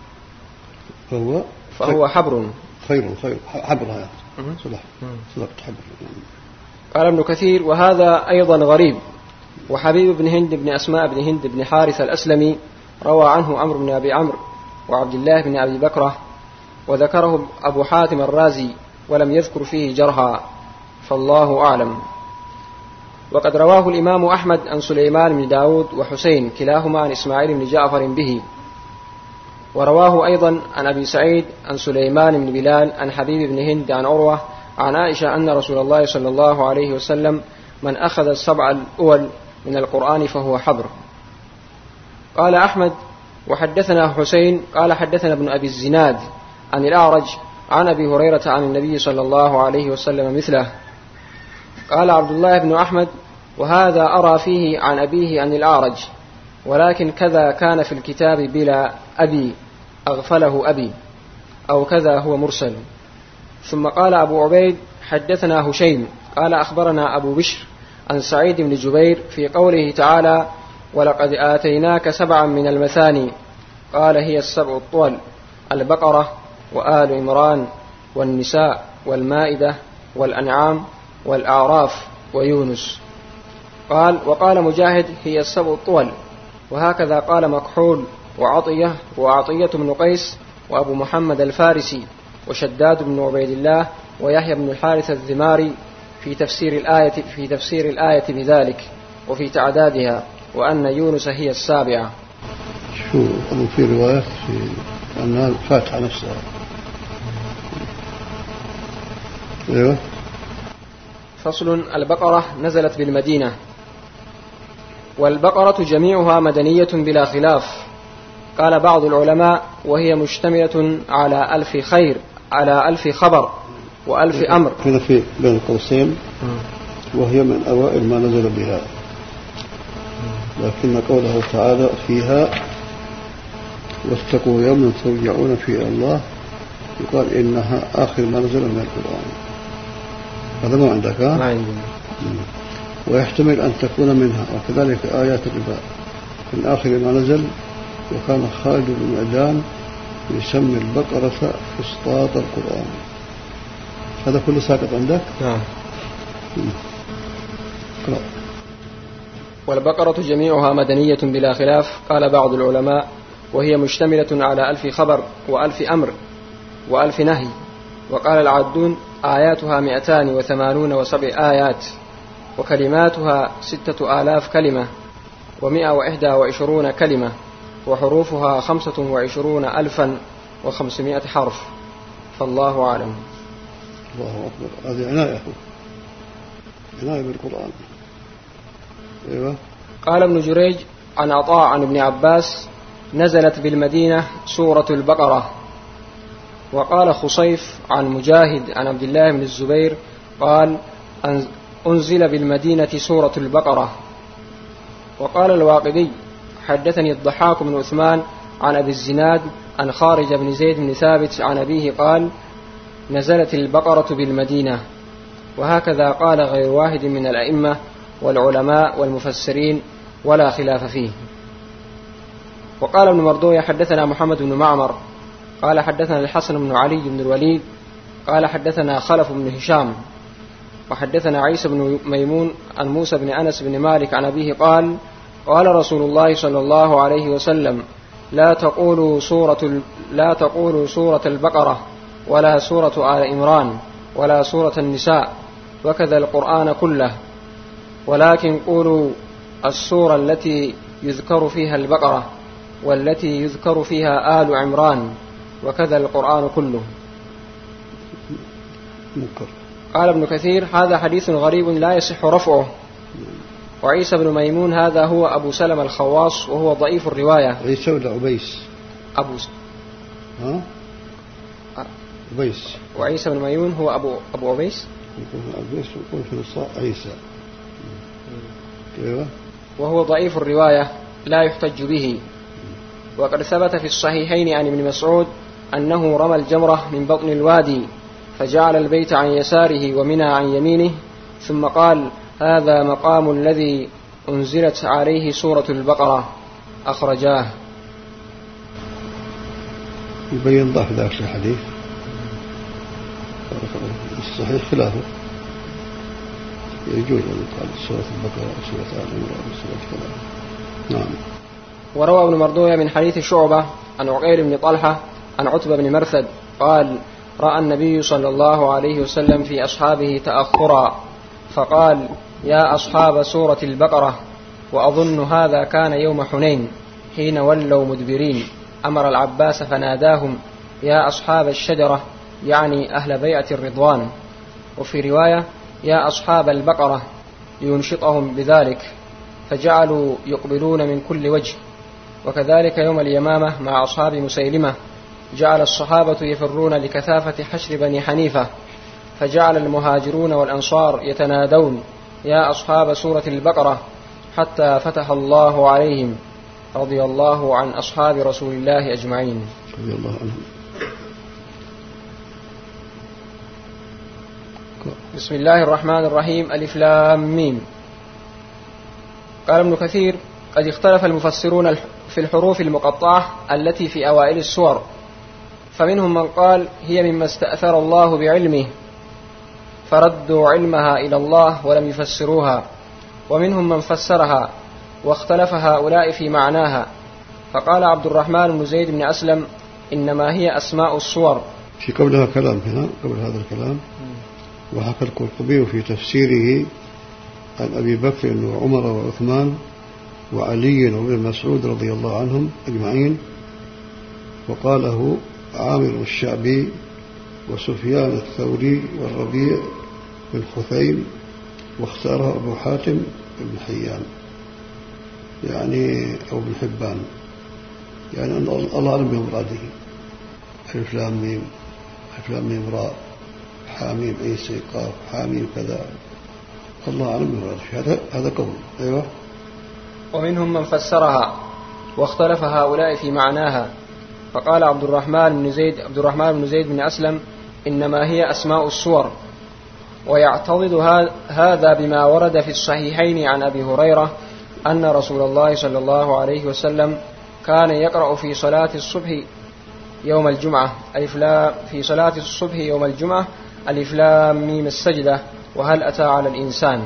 [SPEAKER 2] فهو حبر.
[SPEAKER 3] خير حبر هذا صدق حبر.
[SPEAKER 2] قال ابن كثير: وهذا أيضا غريب. وحبيب بن هند بن أسماء بن هند بن حارث الأسلمي روى عنه عمرو بن أبي عمرو وعبد الله بن أبي بكرة، وذكره أبو حاتم الرازي ولم يذكر فيه جرها، فالله أعلم. وقد رواه الإمام أحمد عن سليمان بن داود وحسين كلاهما عن إسماعيل بن جعفر به. ورواه أيضا عن أبي سعيد عن سليمان بن بلال عن حبيب بن هند عن عروة عن عائشة أن رسول الله صلى الله عليه وسلم: من أخذ السبع الأول من القرآن فهو حبر. قال أحمد: وحدثنا حسين قال حدثنا ابن أبي الزناد عن الأعرج عن أبي هريرة عن النبي صلى الله عليه وسلم مثله. قال عبد الله بن أحمد: وهذا أرى فيه عن أبيه عن الأعرج، ولكن كذا كان في الكتاب بلا أبي أغفله أبي، أو كذا هو مرسل. ثم قال أبو عبيد: حدثنا هشيم قال أخبرنا أبو بشر عن سعيد بن جبير في قوله تعالى: ولقد آتيناك سبعا من المثاني. قال: هي السبع الطول: البقرة وآل عمران والنساء والمائدة والأنعام والأعراف ويونس. قال: وقال مجاهد: هي السبع الطول. وهكذا قال مكحول وعطية بن قيس وأبو محمد الفارسي وشداد بن عبيد الله ويحيى بن الحارث الذماري في تفسير الآية بذلك وفي تعدادها، وأن يونس هي السابعة.
[SPEAKER 3] شو في رواية في أنها الفاتحة نفسها. أيوة.
[SPEAKER 2] فصل: البقرة نزلت بالمدينة. والبقرة جميعها مدنية بلا خلاف. قال بعض العلماء: وهي مشتملة على 1000 خير، على 1000 خبر و1000 أمر.
[SPEAKER 3] هنا في بين القوسين: وهي من أوائل ما نزل بها، لكن قوله تعالى فيها: واتقوا يوما ترجعون فيه الله، يقال إنها آخر ما نزل من القرآن. هذا ما عندك؟
[SPEAKER 2] ما عندي.
[SPEAKER 3] ويحتمل أن تكون منها، وكذلك آيات الربا من آخر ما نزل. وكان خالد بن معدان يسمي البقرة فسطاط القرآن. هذا كله ساقط عندك؟
[SPEAKER 2] نعم. والبقرة جميعها مدنية بلا خلاف. قال بعض العلماء: وهي مشتملة على 1000 خبر و1000 أمر و1000 نهي. وقال العدون: آياتها 287 آيات، وكلماتها 6000 كلمة و121 كلمة، وحروفها 25500 حرف، فالله أعلم.
[SPEAKER 3] الله أكبر. هذه عناية بالقرآن. أيوة.
[SPEAKER 2] قال ابن جريج عن عطاء عن ابن عباس: نزلت بالمدينة سورة البقرة. وقال خصيف عن مجاهد عن عبد الله بن الزبير قال: أنزل بالمدينة سورة البقرة. وقال الواقدي: حدثني الضحاك بن عثمان عن أبي الزناد عن خارج بن زيد بن ثابت عن أبيه قال: نزلت البقرة بالمدينة. وهكذا قال غير واحد من الأئمة والعلماء والمفسرين، ولا خلاف فيه. وقال ابن مردوية: حدثنا محمد بن معمر قال حدثنا الحسن بن علي بن الوليد قال حدثنا خلف بن هشام وحدثنا عيسى بن ميمون عن موسى بن أنس بن مالك عن أبيه قال: قال رسول الله صلى الله عليه وسلم: لا تقولوا سورة البقرة، ولا سورة آل عمران، ولا سورة النساء، وكذا القرآن كله، ولكن قولوا السورة التي يذكر فيها البقرة، والتي يذكر فيها آل عمران، وكذا القرآن كله. قال ابن كثير: هذا حديث غريب لا يصح رفعه. وعيسى بن ميمون هذا هو أبو سلمة الخواص، وهو ضعيف الرواية.
[SPEAKER 3] عيسى ولا عبيس؟ عبيس.
[SPEAKER 2] وعيسى بن ميمون هو أبو عبيس.
[SPEAKER 3] يكون في نص عيسى.
[SPEAKER 2] وهو ضعيف الرواية لا يحتج به. وقد ثبت في الصحيحين عن ابن مسعود أنه رمى الجمرة من بطن الوادي، فجعل البيت عن يساره ومنى عن يمينه، ثم قال: هذا مقام الذي أنزلت عليه سورة البقرة. أخرجاه.
[SPEAKER 3] يبين ضعف ذاك الحديث، الصحيح خلافه. يجوز أن يقال سورة البقرة وسورة آل عمران وسورة كذا. نعم.
[SPEAKER 2] وروى ابن مردوية من حديث شعبة عن عقيل بن طلحة عن عتبة بن مرثد قال: رأى النبي صلى الله عليه وسلم في أصحابه تأخرا، فقال: يا أصحاب سورة البقرة. وأظن هذا كان يوم حنين حين ولوا مدبرين، أمر العباس فناداهم: يا أصحاب الشجرة، يعني أهل بيعة الرضوان. وفي رواية: يا أصحاب البقرة، لينشطهم بذلك، فجعلوا يقبلون من كل وجه. وكذلك يوم اليمامة مع أصحاب مسيلمة، جعل الصحابة يفرون لكثافة حشر بني حنيفة، فجعل المهاجرون والأنصار يتنادون: يا أصحاب سورة البقرة، حتى فتح الله عليهم. رضي الله عن أصحاب رسول الله أجمعين.
[SPEAKER 3] رضي الله عنهم.
[SPEAKER 2] بسم الله الرحمن الرحيم. ألف لام ميم. قال ابن كثير: قد اختلف المفسرون في الحروف المقطعة التي في أوائل السور، فمنهم من قال هي مما استأثر الله بعلمه فردوا علمها إلى الله ولم يفسروها، ومنهم من فسرها، واختلف هؤلاء في معناها. فقال عبد الرحمن بن زيد بن أسلم: إنما هي أسماء الصور.
[SPEAKER 3] في قبلها كلام هنا، قبل هذا الكلام، وحكى القرطبي في تفسيره عن أبي بكر وعمر وعثمان وعلي وابن مسعود رضي الله عنهم أجمعين، وقاله عامر الشعبي وسفيان الثوري والربيع بن خثيم، واختاره أبو حاتم بن حيان يعني أو بن حبان، يعني أن الله أعلم بمراده. ألف لام ميم، ألف لام ميم راء، حاميم عيسى قاف، حاميم كذا، الله أعلم بمراده. هذا قول. أيوة.
[SPEAKER 2] ومنهم من فسرها، واختلف هؤلاء في معناها. فقال عبد الرحمن بن زيد بن أسلم: إنما هي أسماء الصور. ويعتضد هذا بما ورد في الصحيحين عن أبي هريرة أن رسول الله صلى الله عليه وسلم كان يقرأ في صلاة الصبح يوم الجمعة ألف لام ميم السجدة، وهل أتى على الإنسان.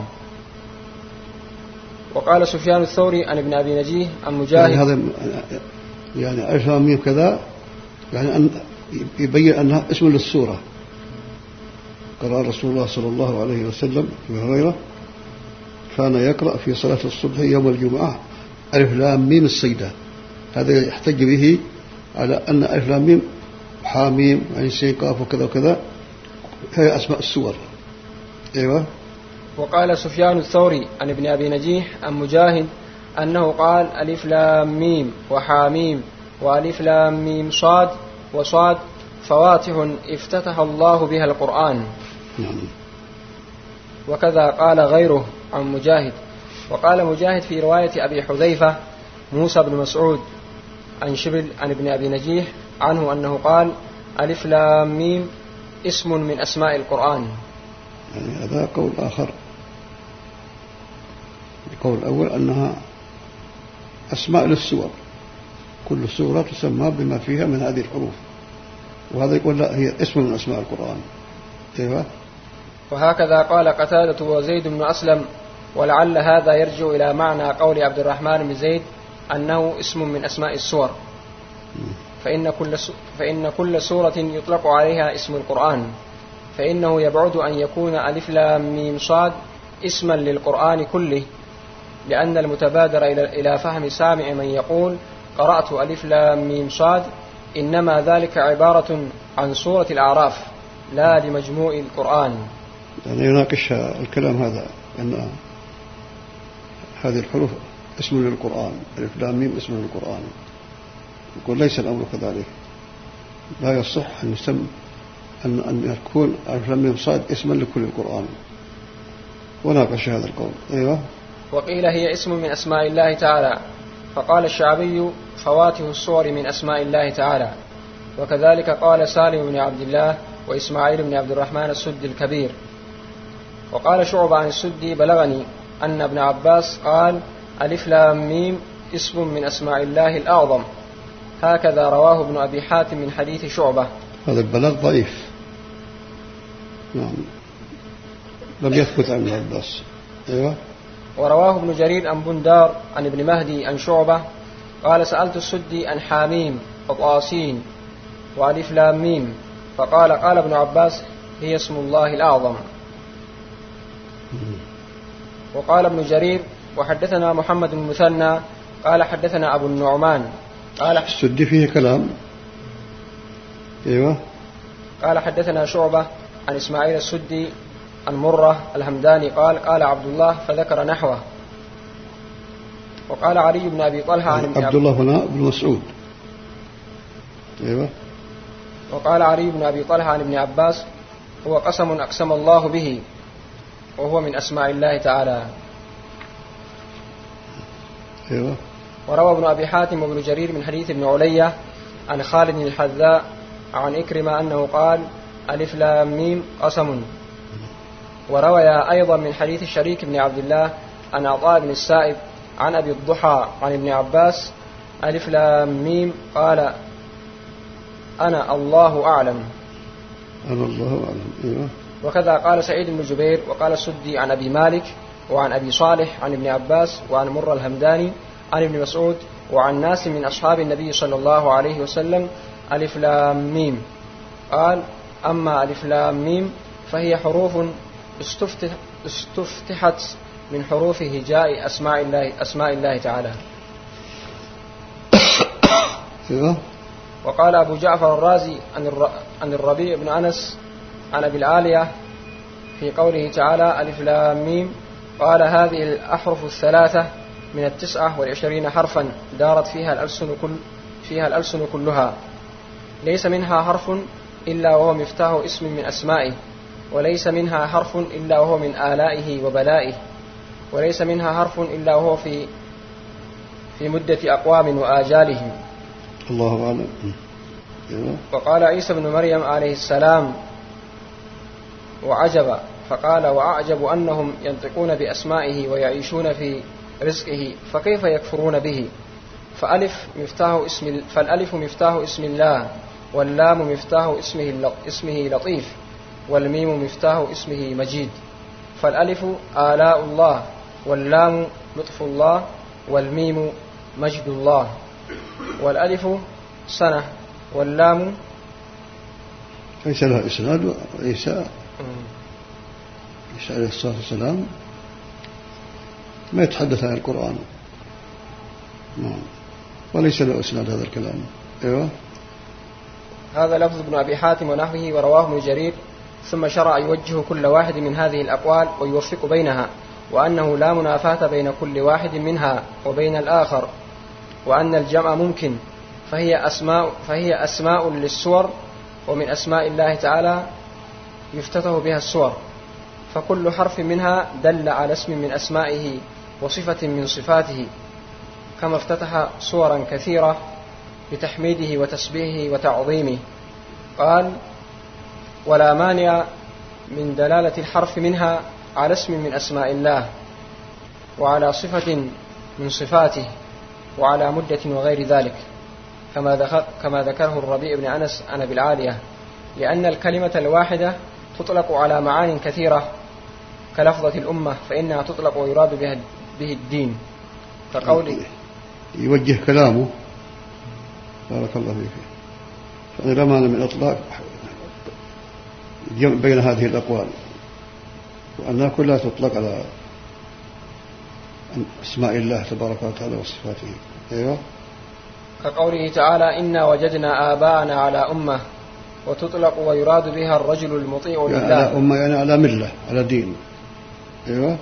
[SPEAKER 2] وقال سفيان الثوري عن ابن أبي نجيه عن مجاهد،
[SPEAKER 3] هذا يعني ألف لام ميم كذا، يعني أن يبين أنها اسم للسورة. قرأ رسول الله صلى الله عليه وسلم ابن هريرة كان يقرأ في صلاة الصبح يوم الجمعة ألف لام ميم السجدة. هذا يحتج به على أن ألف لام ميم حاميم عين سين قاف وكذا وكذا هي أسماء السور. أيوة.
[SPEAKER 2] وقال سفيان الثوري عن ابن أبي نجيح عن مجاهد أنه قال ألف لام ميم وحاميم وألف لام ميم صاد وصاد فواتح افتتح الله بها القرآن. وكذا قال غيره عن مجاهد. وقال مجاهد في رواية أبي حذيفة موسى بن مسعود عن شبل عن ابن أبي نجيح عنه أنه قال ألف لام ميم اسم من أسماء القرآن.
[SPEAKER 3] يعني هذا قول آخر. القول الأول أنها أسماء للسور، كل سورة تسمى بما فيها من هذه الحروف، وهذا يقول لا هي اسم من أسماء القرآن. أيوة.
[SPEAKER 2] وهكذا قال قتادة وزيد بن أسلم، ولعل هذا يرجع إلى معنى قول عبد الرحمن بن زيد أنه اسم من أسماء السور، فإن كل سورة يطلق عليها اسم القرآن، فإنه يبعد أن يكون ألف لام ميم صاد اسما للقرآن كله، لأن المتبادر إلى فهم سامع من يقول قرأت ألف لام ميم صاد إنما ذلك عبارة عن سورة الأعراف لا لمجموع القرآن.
[SPEAKER 3] يعني يناقش الكلام هذا أن هذه الحروف اسم للقرآن، ألف لام ميم اسم للقرآن. يقول ليس الأمر كذلك، لا يصح أن يكون ألف لام ميم صاد اسما لكل القرآن، وناقش هذا القول. أيوة.
[SPEAKER 2] وقيل هي اسم من أسماء الله تعالى، فقال الشعبي فواته الصور من أسماء الله تعالى، وكذلك قال سالم بن عبد الله وإسماعيل بن عبد الرحمن السدي الكبير. وقال شعبة عن السدي بلغني أن ابن عباس قال ألف لام ميم اسم من أسماء الله الأعظم، هكذا رواه ابن أبي حاتم من حديث شعبة.
[SPEAKER 3] هذا البلاغ ضعيف، نعم، لم يثبت عن ابن عباس. أيوة.
[SPEAKER 2] ورواه ابن جرير عن بندار عن ابن مهدي عن شعبة قال سألت السدي عن حاميم وطاسين وألف لام ميم، فقال قال ابن عباس هي اسم الله الأعظم. وقال ابن جرير وحدثنا محمد بن المثنى قال حدثنا أبو النعمان قال
[SPEAKER 3] السدي فيه كلام. أيوة.
[SPEAKER 2] قال حدثنا شعبة عن إسماعيل السدي عن مرة الهمداني قال عبد الله فذكر نحوه. وقال علي بن أبي طلحة عن
[SPEAKER 3] عبد الله هنا بن مسعود. أيوة.
[SPEAKER 2] وقال علي بن أبي طلحة عن ابن عباس هو قسم أقسم الله به وهو من أسماء الله تعالى.
[SPEAKER 3] أيوة.
[SPEAKER 2] وروى ابن أبي حاتم وابن جرير من حديث ابن علية عن خالد الحذاء عن إكرمة أنه قال ألف لام ميم قسم. وروى أيضا من حديث الشريك بن عبد الله عن عطاء بن السائب عن أبي الضحى عن ابن عباس ألف لام ميم قال أنا الله أعلم.
[SPEAKER 3] أنا الله أعلم. أيوة.
[SPEAKER 2] وكذا قال سعيد بن جبير. وقال السدي عن أبي مالك وعن أبي صالح عن ابن عباس وعن مرة الهمداني عن ابن مسعود وعن ناس من أصحاب النبي صلى الله عليه وسلم ألف لام ميم. قال أما ألف لام ميم فهي حروف استفتحت من حروف هجاء أسماء الله تعالى. وقال أبو جعفر الرازي عن الربيع بن أنس عن أبي العالية في قوله تعالى ألف لام ميم قال هذه الأحرف الثلاثة من 29 حرفا دارت فيها الألسن كلها، ليس منها حرف إلا وهو مفتاح اسم من أسمائه، وليس منها حرف إلا وهو من آلائه وبلائه، وليس منها حرف إلا وهو في مدة أقوام وآجالهم.
[SPEAKER 3] الله أعلم.
[SPEAKER 2] وقال عيسى بن مريم عليه السلام وعجب، فقال وأعجب أنهم ينطقون بأسمائه ويعيشون في رزقه فكيف يكفرون به. فالألف مفتاح اسم الله، واللام مفتاح اسمه لطيف، والميم مفتاح اسمه مجيد. فالألف آلاء الله، واللام لطف الله، والميم مجد الله. والألف سنة، واللام
[SPEAKER 3] ليس لها إسناد. عيسى عليه الصلاة والسلام ما يتحدث عن القرآن، وليس له إسناد هذا الكلام. أيوة.
[SPEAKER 2] هذا لفظ ابن أبي حاتم ونحوه ورواه ابن جرير. ثم شرع يوجه كل واحد من هذه الأقوال ويوفق بينها، وأنه لا منافاة بين كل واحد منها وبين الآخر، وأن الجمع ممكن، فهي أسماء للسور، ومن أسماء الله تعالى يفتتح بها السور، فكل حرف منها دل على اسم من أسمائه وصفة من صفاته، كما افتتح سورا كثيرة بتحميده وتسبيحه وتعظيمه. قال ولا مانع من دلالة الحرف منها على اسم من أسماء الله، وعلى صفة من صفاته، وعلى مدة وغير ذلك، كما ذكره الربيع بن أنس عن أبي العالية، لأن الكلمة الواحدة تطلق على معان كثيرة كلفظة الأمة، فإنها تطلق ويراد به الدين، كقوله
[SPEAKER 3] يوجه كلامه بارك الله فيك، فأنا لا مانع من إطلاق الجمع بين هذه الأقوال، وأنها كلها تطلق على أسماء الله تبارك وتعالى وصفاته. أيوة.
[SPEAKER 2] كقوله تعالى إنا وجدنا آباءنا على أمة، وتطلق ويراد بها الرجل المطيع لله.
[SPEAKER 3] على أمة يعني على ملة، على دين. أيوة.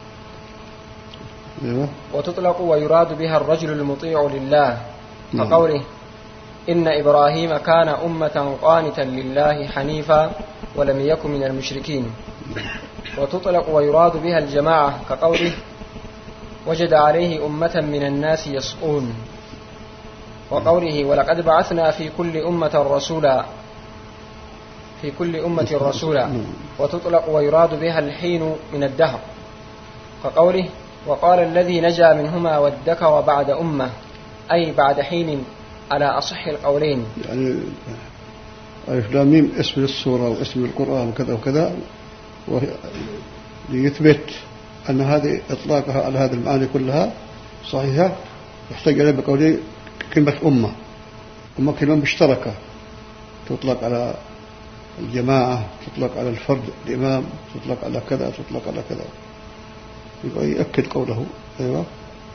[SPEAKER 2] وتطلق ويراد بها الرجل المطيع لله، كقوله إن إبراهيم كان أمة قانتا لله حنيفا ولم يكن من المشركين. وتطلق ويراد بها الجماعة، كقوله وجد عليه أمة من الناس يسقون، وقوله ولقد بعثنا في كل أمة رسولا. وتطلق ويراد بها الحين من الدهر، كقوله وقال الذي نجا منهما وادكر بعد أمة، أي بعد حين على أصح القولين.
[SPEAKER 3] يعني ألف لام ميم اسم السورة واسم القرآن وكذا وكذا، ليثبت أن هذه إطلاقها على هذه المعاني كلها صحيحة، يحتاج إليه بقوله كلمة أمة كلمة مشتركة، تطلق على الجماعة، تطلق على الفرد الإمام، تطلق على كذا، تطلق على كذا، يبقى يأكد قوله. أيوة.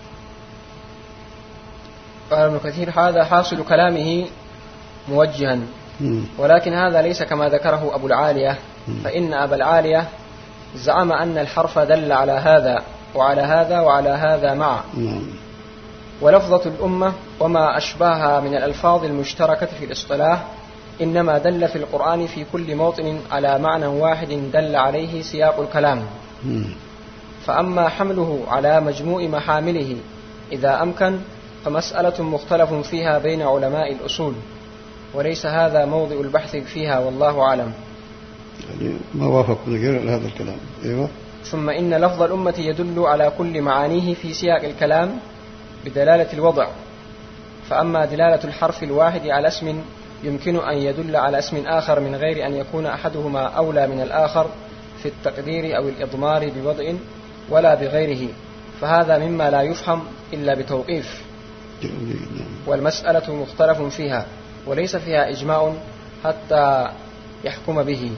[SPEAKER 2] قال ابن كثير هذا حاصل كلامه موجها، ولكن هذا ليس كما ذكره أبو العالية، فإن أبا العالية زعم أن الحرف دل على هذا وعلى هذا وعلى هذا معا. ولفظة الأمة وما أشباهها من الألفاظ المشتركة في الاصطلاح إنما دل في القرآن في كل موطن على معنى واحد دل عليه سياق الكلام. فأما حمله على مجموع محامله إذا أمكن فمسألة مختلف فيها بين علماء الأصول، وليس هذا موضع البحث فيها، والله أعلم.
[SPEAKER 3] يعني ما وافق غير على هذا الكلام. أيوة.
[SPEAKER 2] ثم إن لفظ الأمة يدل على كل معانيه في سياق الكلام بدلالة الوضع، فأما دلالة الحرف الواحد على اسم يمكن أن يدل على اسم آخر من غير أن يكون أحدهما أولى من الآخر في التقدير أو الإضمار بوضع ولا بغيره، فهذا مما لا يفهم إلا بتوقيف. والمسألة مختلف فيها وليس فيها إجماع حتى يحكم به.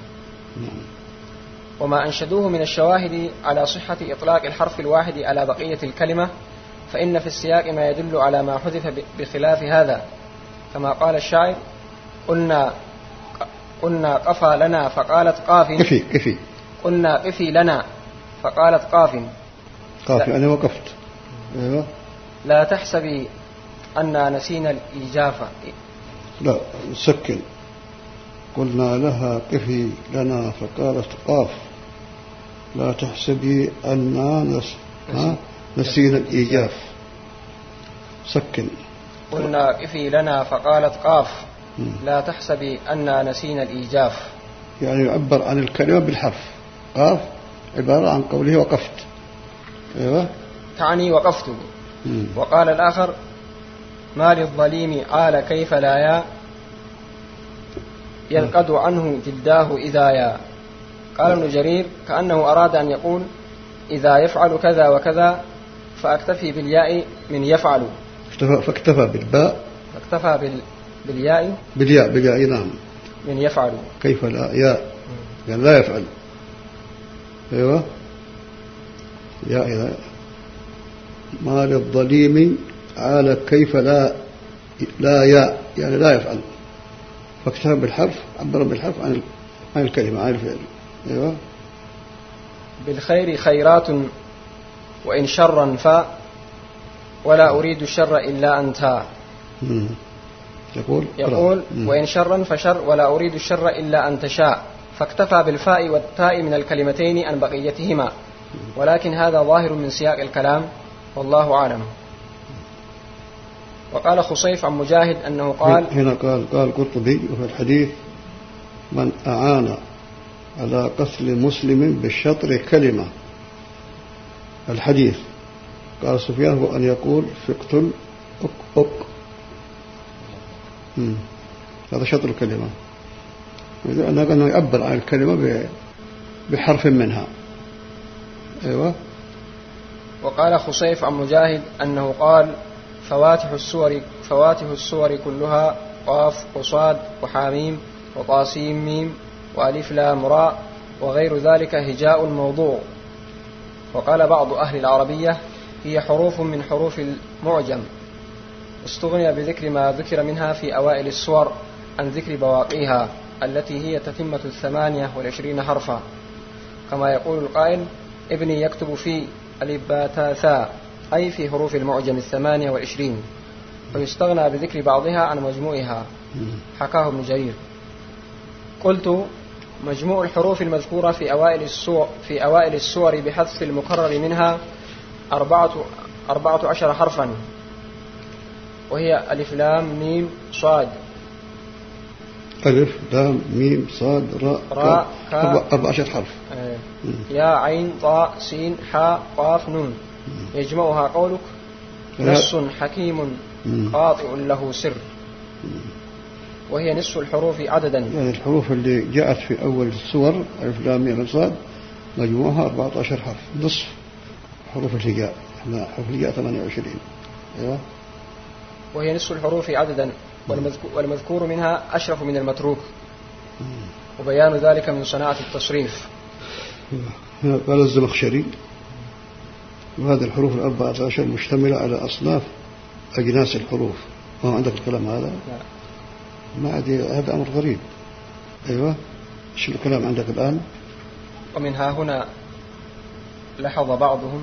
[SPEAKER 2] وما أنشدوه من الشواهد على صحة إطلاق الحرف الواحد على بقية الكلمة، فإن في السياق ما يدل على ما حذف بخلاف هذا، كما قال الشاعر قلنا قفى لنا فقالت قاف.
[SPEAKER 3] كفي
[SPEAKER 2] قلنا قفي لنا فقالت قاف.
[SPEAKER 3] أنا وقفت. أيوة.
[SPEAKER 2] لا تحسبي أننا نسينا الإجافة.
[SPEAKER 3] لا سكن. قلنا لها قفي لنا فقالت قاف. لا تحسبي أننا نسينا الإيجاف. سكن.
[SPEAKER 2] قلنا قفي لنا فقالت قاف. لا تحسبي أننا نسينا الإيجاف.
[SPEAKER 3] يعني يعبر عن الكلمة بالحرف. قاف عبارة عن قوله وقفت. أيوة.
[SPEAKER 2] تعني وقفت. وقال الآخر ما للظليم عال كيف لا يا ينقض عنه جلداه إذا يا. قال ابن جرير كأنه أراد أن يقول إذا يفعل كذا وكذا فأكتفي بالياء من يفعل،
[SPEAKER 3] فاكتفى بالباء،
[SPEAKER 2] فاكتفى بالياء
[SPEAKER 3] نعم
[SPEAKER 2] من يفعل.
[SPEAKER 3] كيف لا ياء يعني لا يفعل. أيوة. يا إذا ما للظليم عال كيف لا ياء يعني لا يفعل، فاكتفى بالحرف، عبر بالحرف عن الكلمة عن الفعل. أيوة.
[SPEAKER 2] بالخير خيرات وإن شرا فا ولا أريد الشر إلا أنت. يقول وإن شرا فشر ولا أريد الشر إلا أن تشاء، فاكتفى بالفاء والتاء من الكلمتين عن بقيتهما، ولكن هذا ظاهر من سياق الكلام والله أعلم. وقال خصيف عن مجاهد أنه قال
[SPEAKER 3] هنا قال قرطبي وفي الحديث من أعان على قتل مسلم بالشطر كلمة. الحديث قال سفيان هو أن يقول فاقتل أك هذا شطر الكلمة، أنه يعبر عن الكلمة بحرف منها. أيوة.
[SPEAKER 2] وقال خصيف عن مجاهد أنه قال فواتح السور كلها قاف وصاد وحاميم وطاسيم ميم وألف لام راء وغير ذلك هجاء موضوع. وقال بعض أهل العربية هي حروف من حروف المعجم استغني بذكر ما ذكر منها في أوائل السور عن ذكر بواقيها التي هي تتمة 28 حرفا، كما يقول القائل: ابني يكتب في الباتاثا، أي في حروف المعجم 28، ويستغنى بذكر بعضها عن مجموعها، حكاه ابن جرير. قلت: مجموع الحروف المذكورة في أوائل السور بحذف المكرر منها 14 حرفا، وهي ألف لام ميم صاد.
[SPEAKER 3] ألف لام ميم صاد راء 14 حرف.
[SPEAKER 2] يا عين طاء سين حاء قاف نون. يجمعها قولك: نص حكيم قاطع له سر. وهي نصف الحروف عددا. يعني
[SPEAKER 3] الحروف اللي جاءت في أول السور ألف لام ميم صاد مجموعها 14 حرف، نصف حروف الهجاء. احنا حروف الهجاء 28. أيوة.
[SPEAKER 2] وهي نصف الحروف عددا، والمذكور منها أشرف من المتروك، وبيان ذلك من صناعة التصريف.
[SPEAKER 3] قال الزمخشري: وهذه الحروف 14 مشتملة على أصناف أجناس الحروف. ما عندك الكلام هذا؟ لا. ما عندي، هذا أمر غريب. أيوة، شو الكلام عندك الآن؟
[SPEAKER 2] ومنها هنا لاحظ بعضهم.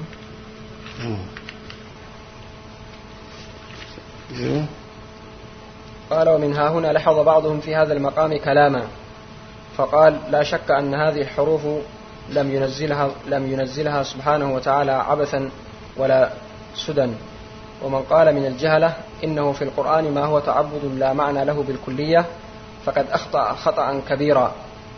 [SPEAKER 3] أيوة.
[SPEAKER 2] قال: ومنها هنا لاحظ بعضهم في هذا المقام كلاما، فقال: لا شك أن هذه الحروف لم ينزلها سبحانه وتعالى عبثا ولا سدى. ومن قال من الجهلة إنه في القرآن ما هو تعبد لا معنى له بالكلية فقد أخطأ خطأ كبيرا،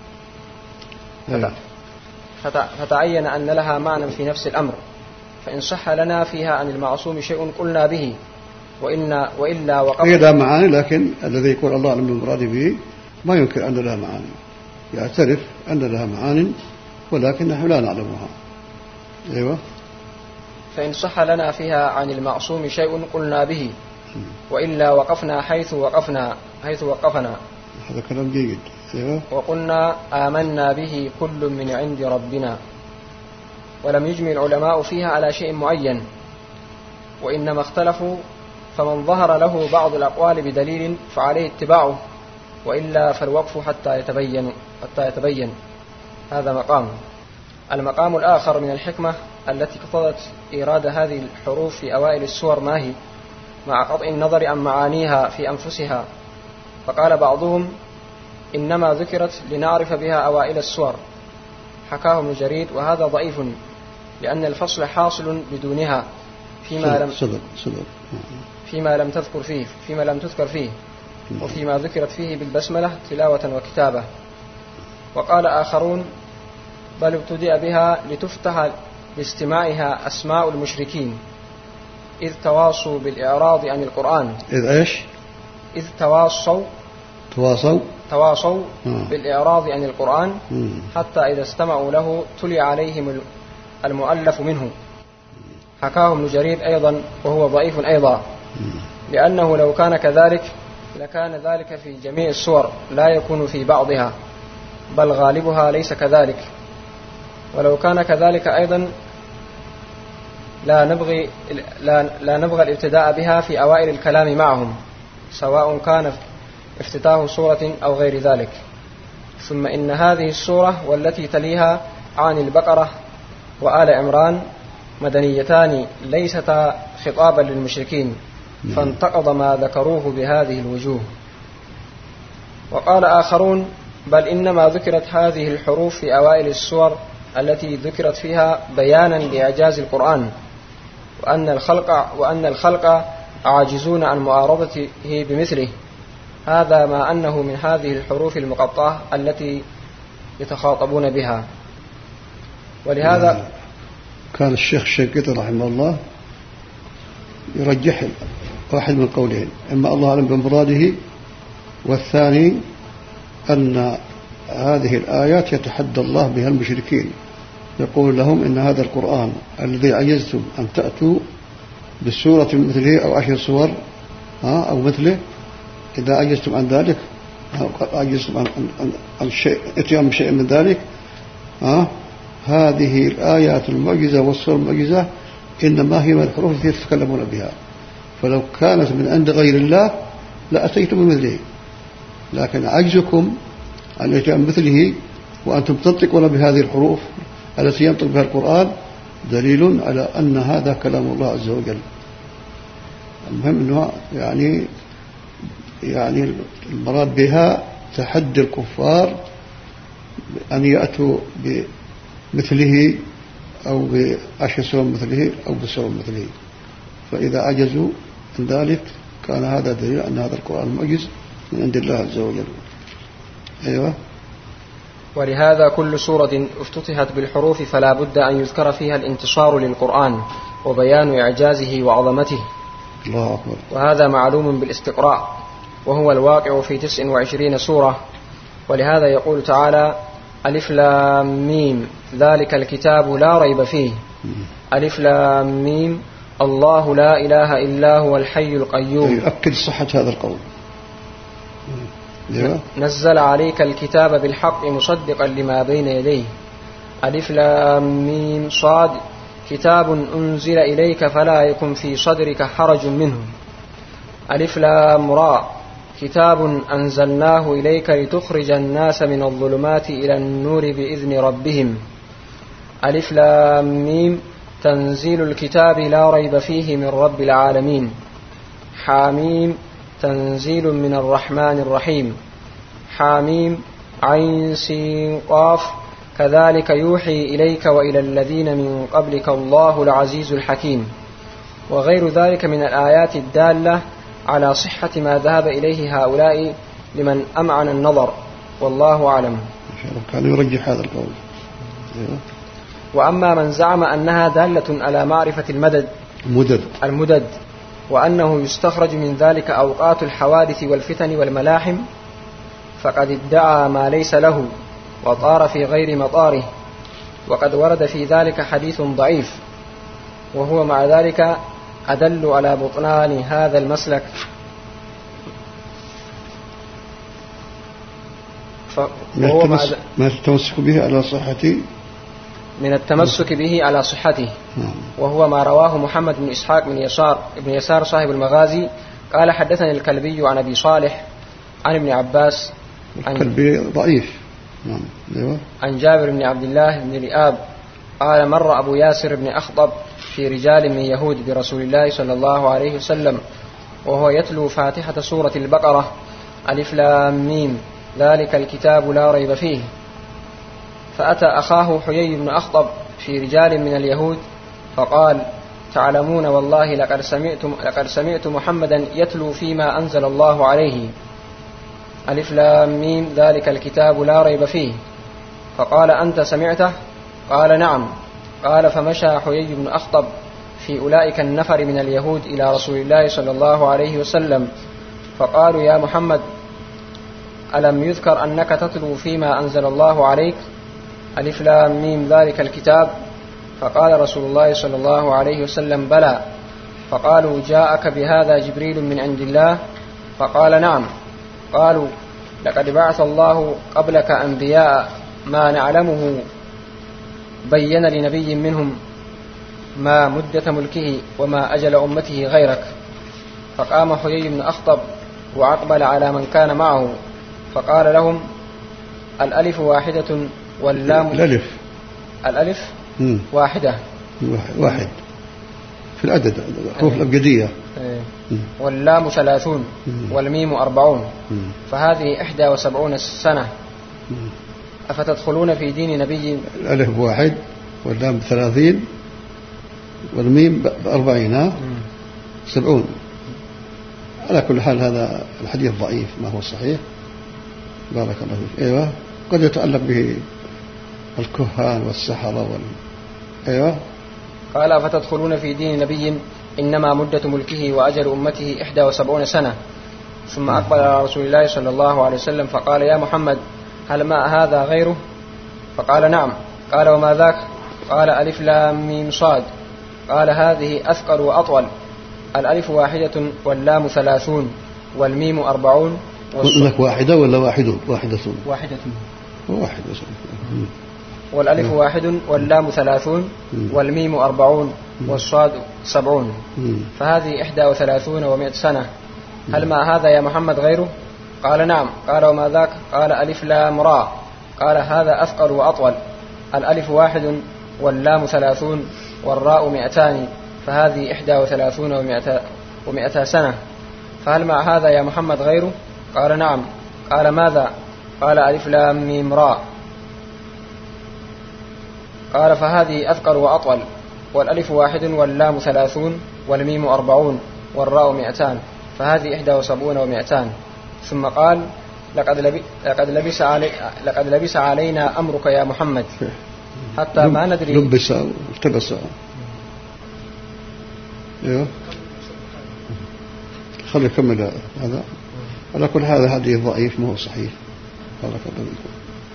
[SPEAKER 2] فتعين أن لها معنى في نفس الأمر، فإن صح لنا فيها عن المعصوم شيء قلنا به، وإلا وقف.
[SPEAKER 3] هي لها معاني، لكن الذي يقول الله أعلم بالمراد به ما ينكر أن لها معاني، يعترف أن لها معاني ولكن نحن لا نعلمها. أيوة.
[SPEAKER 2] فإن صح لنا فيها عن المعصوم شيء قلنا به، وإلا وقفنا حيث وقفنا.
[SPEAKER 3] هذا كلام جيد. أيوة.
[SPEAKER 2] وقلنا آمنا به كل من عند ربنا. ولم يجمع العلماء فيها على شيء معين، وإنما اختلفوا، فمن ظهر له بعض الأقوال بدليل فعليه اتباعه، وإلا فالوقف حتى يتبين. هذا مقام. المقام الآخر من الحكمة التي اقتضت إيراد هذه الحروف في أوائل السور ما هي، مع قطع النظر عن معانيها في أنفسها. فقال بعضهم: إنما ذكرت لنعرف بها أوائل السور، حكاه ابن جرير، وهذا ضعيف، لأن الفصل حاصل بدونها فيما لم تذكر فيه وفيما ذكرت فيه بالبسملة تلاوة وكتابة. وقال آخرون: بل ابتدأ بها لتفتح لاستماعها أسماء المشركين، إذ تواصوا بالإعراض عن القرآن. إذ تواصوا بالإعراض عن القرآن، حتى إذا استمعوا له تلي عليهم المؤلف منه. حكاه ابن جرير أيضا، وهو ضعيف أيضا، لأنه لو كان كذلك لكان ذلك في جميع السور، لا يكون في بعضها، بل غالبها ليس كذلك. ولو كان كذلك أيضا لا نبغى الابتداء بها في أوائل الكلام معهم، سواء كان افتتاح سورة أو غير ذلك. ثم إن هذه السورة والتي تليها عن البقرة وآل عمران مدنيتان ليستا خطابا للمشركين، فانتقض ما ذكروه بهذه الوجوه. وقال آخرون: بل إنما ذكرت هذه الحروف في أوائل السور التي ذكرت فيها بيانا لإعجاز القرآن، وأن الخلق عاجزون عن معارضته بمثله. هذا ما أنه من هذه الحروف المقطعة التي يتخاطبون بها. ولهذا
[SPEAKER 3] كان الشيخ الشنقيطي رحمه الله يرجح واحد من قولين: إما الله أعلم بمراده، والثاني أن هذه الآيات يتحدى الله بها المشركين، يقول لهم إن هذا القرآن الذي عجزتم أن تأتوا بسورة مثله أو 10 سور أو مثله، إذا عجزتم عن ذلك أو عجزتم عن شيء اتيان بشيء من ذلك، هذه الآيات المعجزة والسور المعجزة إنما هي من الحروف التي تتكلمون بها، فلو كانت من عند غير الله لأتيتم بمثله، لكن عجزكم أن يأتي مثله وأنتم تنطقون بهذه الحروف التي ينطق بها القرآن دليل على أن هذا كلام الله عز وجل. المهم أنه يعني المراد بها تحدي الكفار أن يأتوا بمثله أو بعشر سور مثله أو بسور مثله، فإذا عجزوا عن ذلك كان هذا دليل أن هذا القرآن معجز من عند الله عز وجل. أيوة.
[SPEAKER 2] ولهذا كل سورة افتتحت بالحروف فلا بد أن يذكر فيها الانتصار للقرآن وبيان إعجازه وعظمته.
[SPEAKER 3] الله أكبر.
[SPEAKER 2] وهذا معلوم بالاستقراء، وهو الواقع في 29 سورة. ولهذا يقول تعالى: ألف لام ميم ذلك الكتاب لا ريب فيه. ألف لام ميم الله لا إله إلا هو الحي القيوم.
[SPEAKER 3] يؤكد صحة هذا القول.
[SPEAKER 2] نزل عليك الكتاب بالحق مصدقا لما بين يديه. ألف لام ميم صاد كتاب أنزل إليك فلا يكن في صدرك حرج منه. ألف لام راء كتاب أنزلناه إليك لتخرج الناس من الظلمات إلى النور بإذن ربهم. ألف لام ميم تنزيل الكتاب لا ريب فيه من رب العالمين. حاميم تنزيل من الرحمن الرحيم. حاميم عين سين قاف كذلك يوحي إليك وإلى الذين من قبلك الله العزيز الحكيم. وغير ذلك من الآيات الدالة على صحة ما ذهب إليه هؤلاء لمن أمعن النظر، والله أعلم.
[SPEAKER 3] كان يرجح هذا القول.
[SPEAKER 2] وأما من زعم أنها دالة على معرفة المدد وأنه يستخرج من ذلك أوقات الحوادث والفتن والملاحم فقد ادعى ما ليس له وطار في غير مطاره، وقد ورد في ذلك حديث ضعيف، وهو مع ذلك أدل على بطلان هذا المسلك.
[SPEAKER 3] ما التمسك به على صحته
[SPEAKER 2] من التمسك به على صحته، وهو ما رواه محمد بن إسحاق بن يسار صاحب المغازي قال: حدثني الكلبي عن أبي صالح عن ابن عباس
[SPEAKER 3] الكلبي ضعيف
[SPEAKER 2] عن جابر بن عبد الله بن رئاب قال: مر أبو ياسر بن أخطب في رجال من يهود برسول الله صلى الله عليه وسلم وهو يتلو فاتحة سورة البقرة: ألف لام ميم ذلك الكتاب لا ريب فيه. فأتى أخاه حيي بن أخطب في رجال من اليهود فقال: تعلمون والله لقد سمعت محمدا يتلو فيما أنزل الله عليه ألف لام ميم ذلك الكتاب لا ريب فيه. فقال: أنت سمعته؟ قال: نعم. قال: فمشى حيي بن أخطب في أولئك النفر من اليهود إلى رسول الله صلى الله عليه وسلم فقالوا: يا محمد، ألم يذكر أنك تتلو فيما أنزل الله عليك ألف لام ميم ذلك الكتاب؟ فقال رسول الله صلى الله عليه وسلم: بلى. فقالوا: جاءك بهذا جبريل من عند الله؟ فقال: نعم. قالوا: لقد بعث الله قبلك أنبياء ما نعلمه بين لنبي منهم ما مدة ملكه وما أجل أمته غيرك. فقام حيي بن أخطب وأقبل على من كان معه فقال لهم: الألف واحدة واللام الألف واحد
[SPEAKER 3] في العدد حروف الأبجدية،
[SPEAKER 2] واللام 30 والميم 40 فهذه 71 سنة. أفتدخلون في دين نبي؟
[SPEAKER 3] الألف 1 واللام 30 والميم 40 70. على كل حال هذا الحديث ضعيف ما هو صحيح. بارك الله فيك. أيوة، قد يتعلق به الكهان والسحرة أيوة.
[SPEAKER 2] قال: أفتدخلون في دين نبي إنما مدة ملكه وأجل أمته 71 سنة. ثم أقبل على رسول الله صلى الله عليه وسلم فقال: يا محمد، هل ما هذا غيره؟ فقال: نعم. قال: وما ذاك؟ قال: ألف لام ميم صاد. قال: هذه أثقل وأطول. الألف 1 واللام 30 والميم 40.
[SPEAKER 3] لك واحدة ولا واحدة؟ واحدة.
[SPEAKER 2] والألف 1 واللام 30 والميم 40 والصاد 70 فهذه 31 و100 سنة. هل مع هذا يا محمد غيره؟ قال نعم. قال وما ذاك؟ قال ألف لام راء. قال هذا أثقل وأطول، الألف 1 واللام 30 والراء 200 فهذه 31 و100 سنة. فهل مع هذا يا محمد غيره؟ قال نعم. قال ماذا؟ قال ألف لام ميم راء. قال فهذه أثقل وأطول، والألف 1 واللام 30 والميم 40 والراء 200 فهذه 71 و200. ثم قال لقد لبس علينا أمرك يا محمد حتى ما ندري.
[SPEAKER 3] لبس التبس. ايوه خلي يكمل هذا. على كل هذا حديث ضعيف ما هو صحيح. بارك الله فيكم.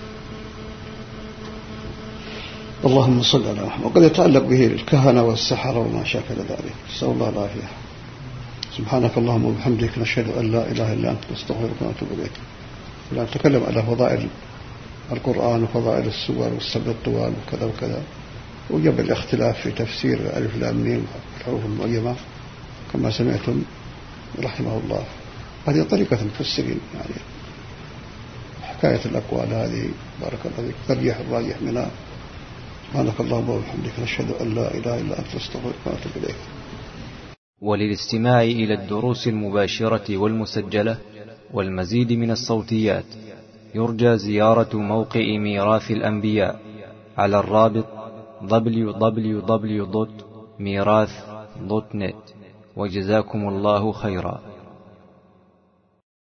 [SPEAKER 3] اللهم صل على محمد. وقد يتعلق به الكهنة والسحرة وما شاكل ذلك. نسأل الله العافية. سبحانك اللهم وبحمدك نشهد أن لا إله إلا أنت نستغفرك ونتوب إليك. نتكلم على فضائل القرآن وفضائل السور والسبع الطوال وكذا وكذا، وجب الاختلاف في تفسير ألف لام ميم الحروف المعجمة كما سمعتم رحمه الله. هذه طريقة المفسرين يعني حكاية الأقوال هذه. بارك الله فيك. ترجيح الراجح منها. سبحانك اللهم وبحمدك نشهد أن لا إله إلا أنت نستغفرك ونتوب إليك.
[SPEAKER 1] وللاستماع إلى الدروس المباشرة والمسجلة والمزيد من الصوتيات يرجى زيارة موقع ميراث الأنبياء على الرابط www.mirath.net. وجزاكم الله خيرا.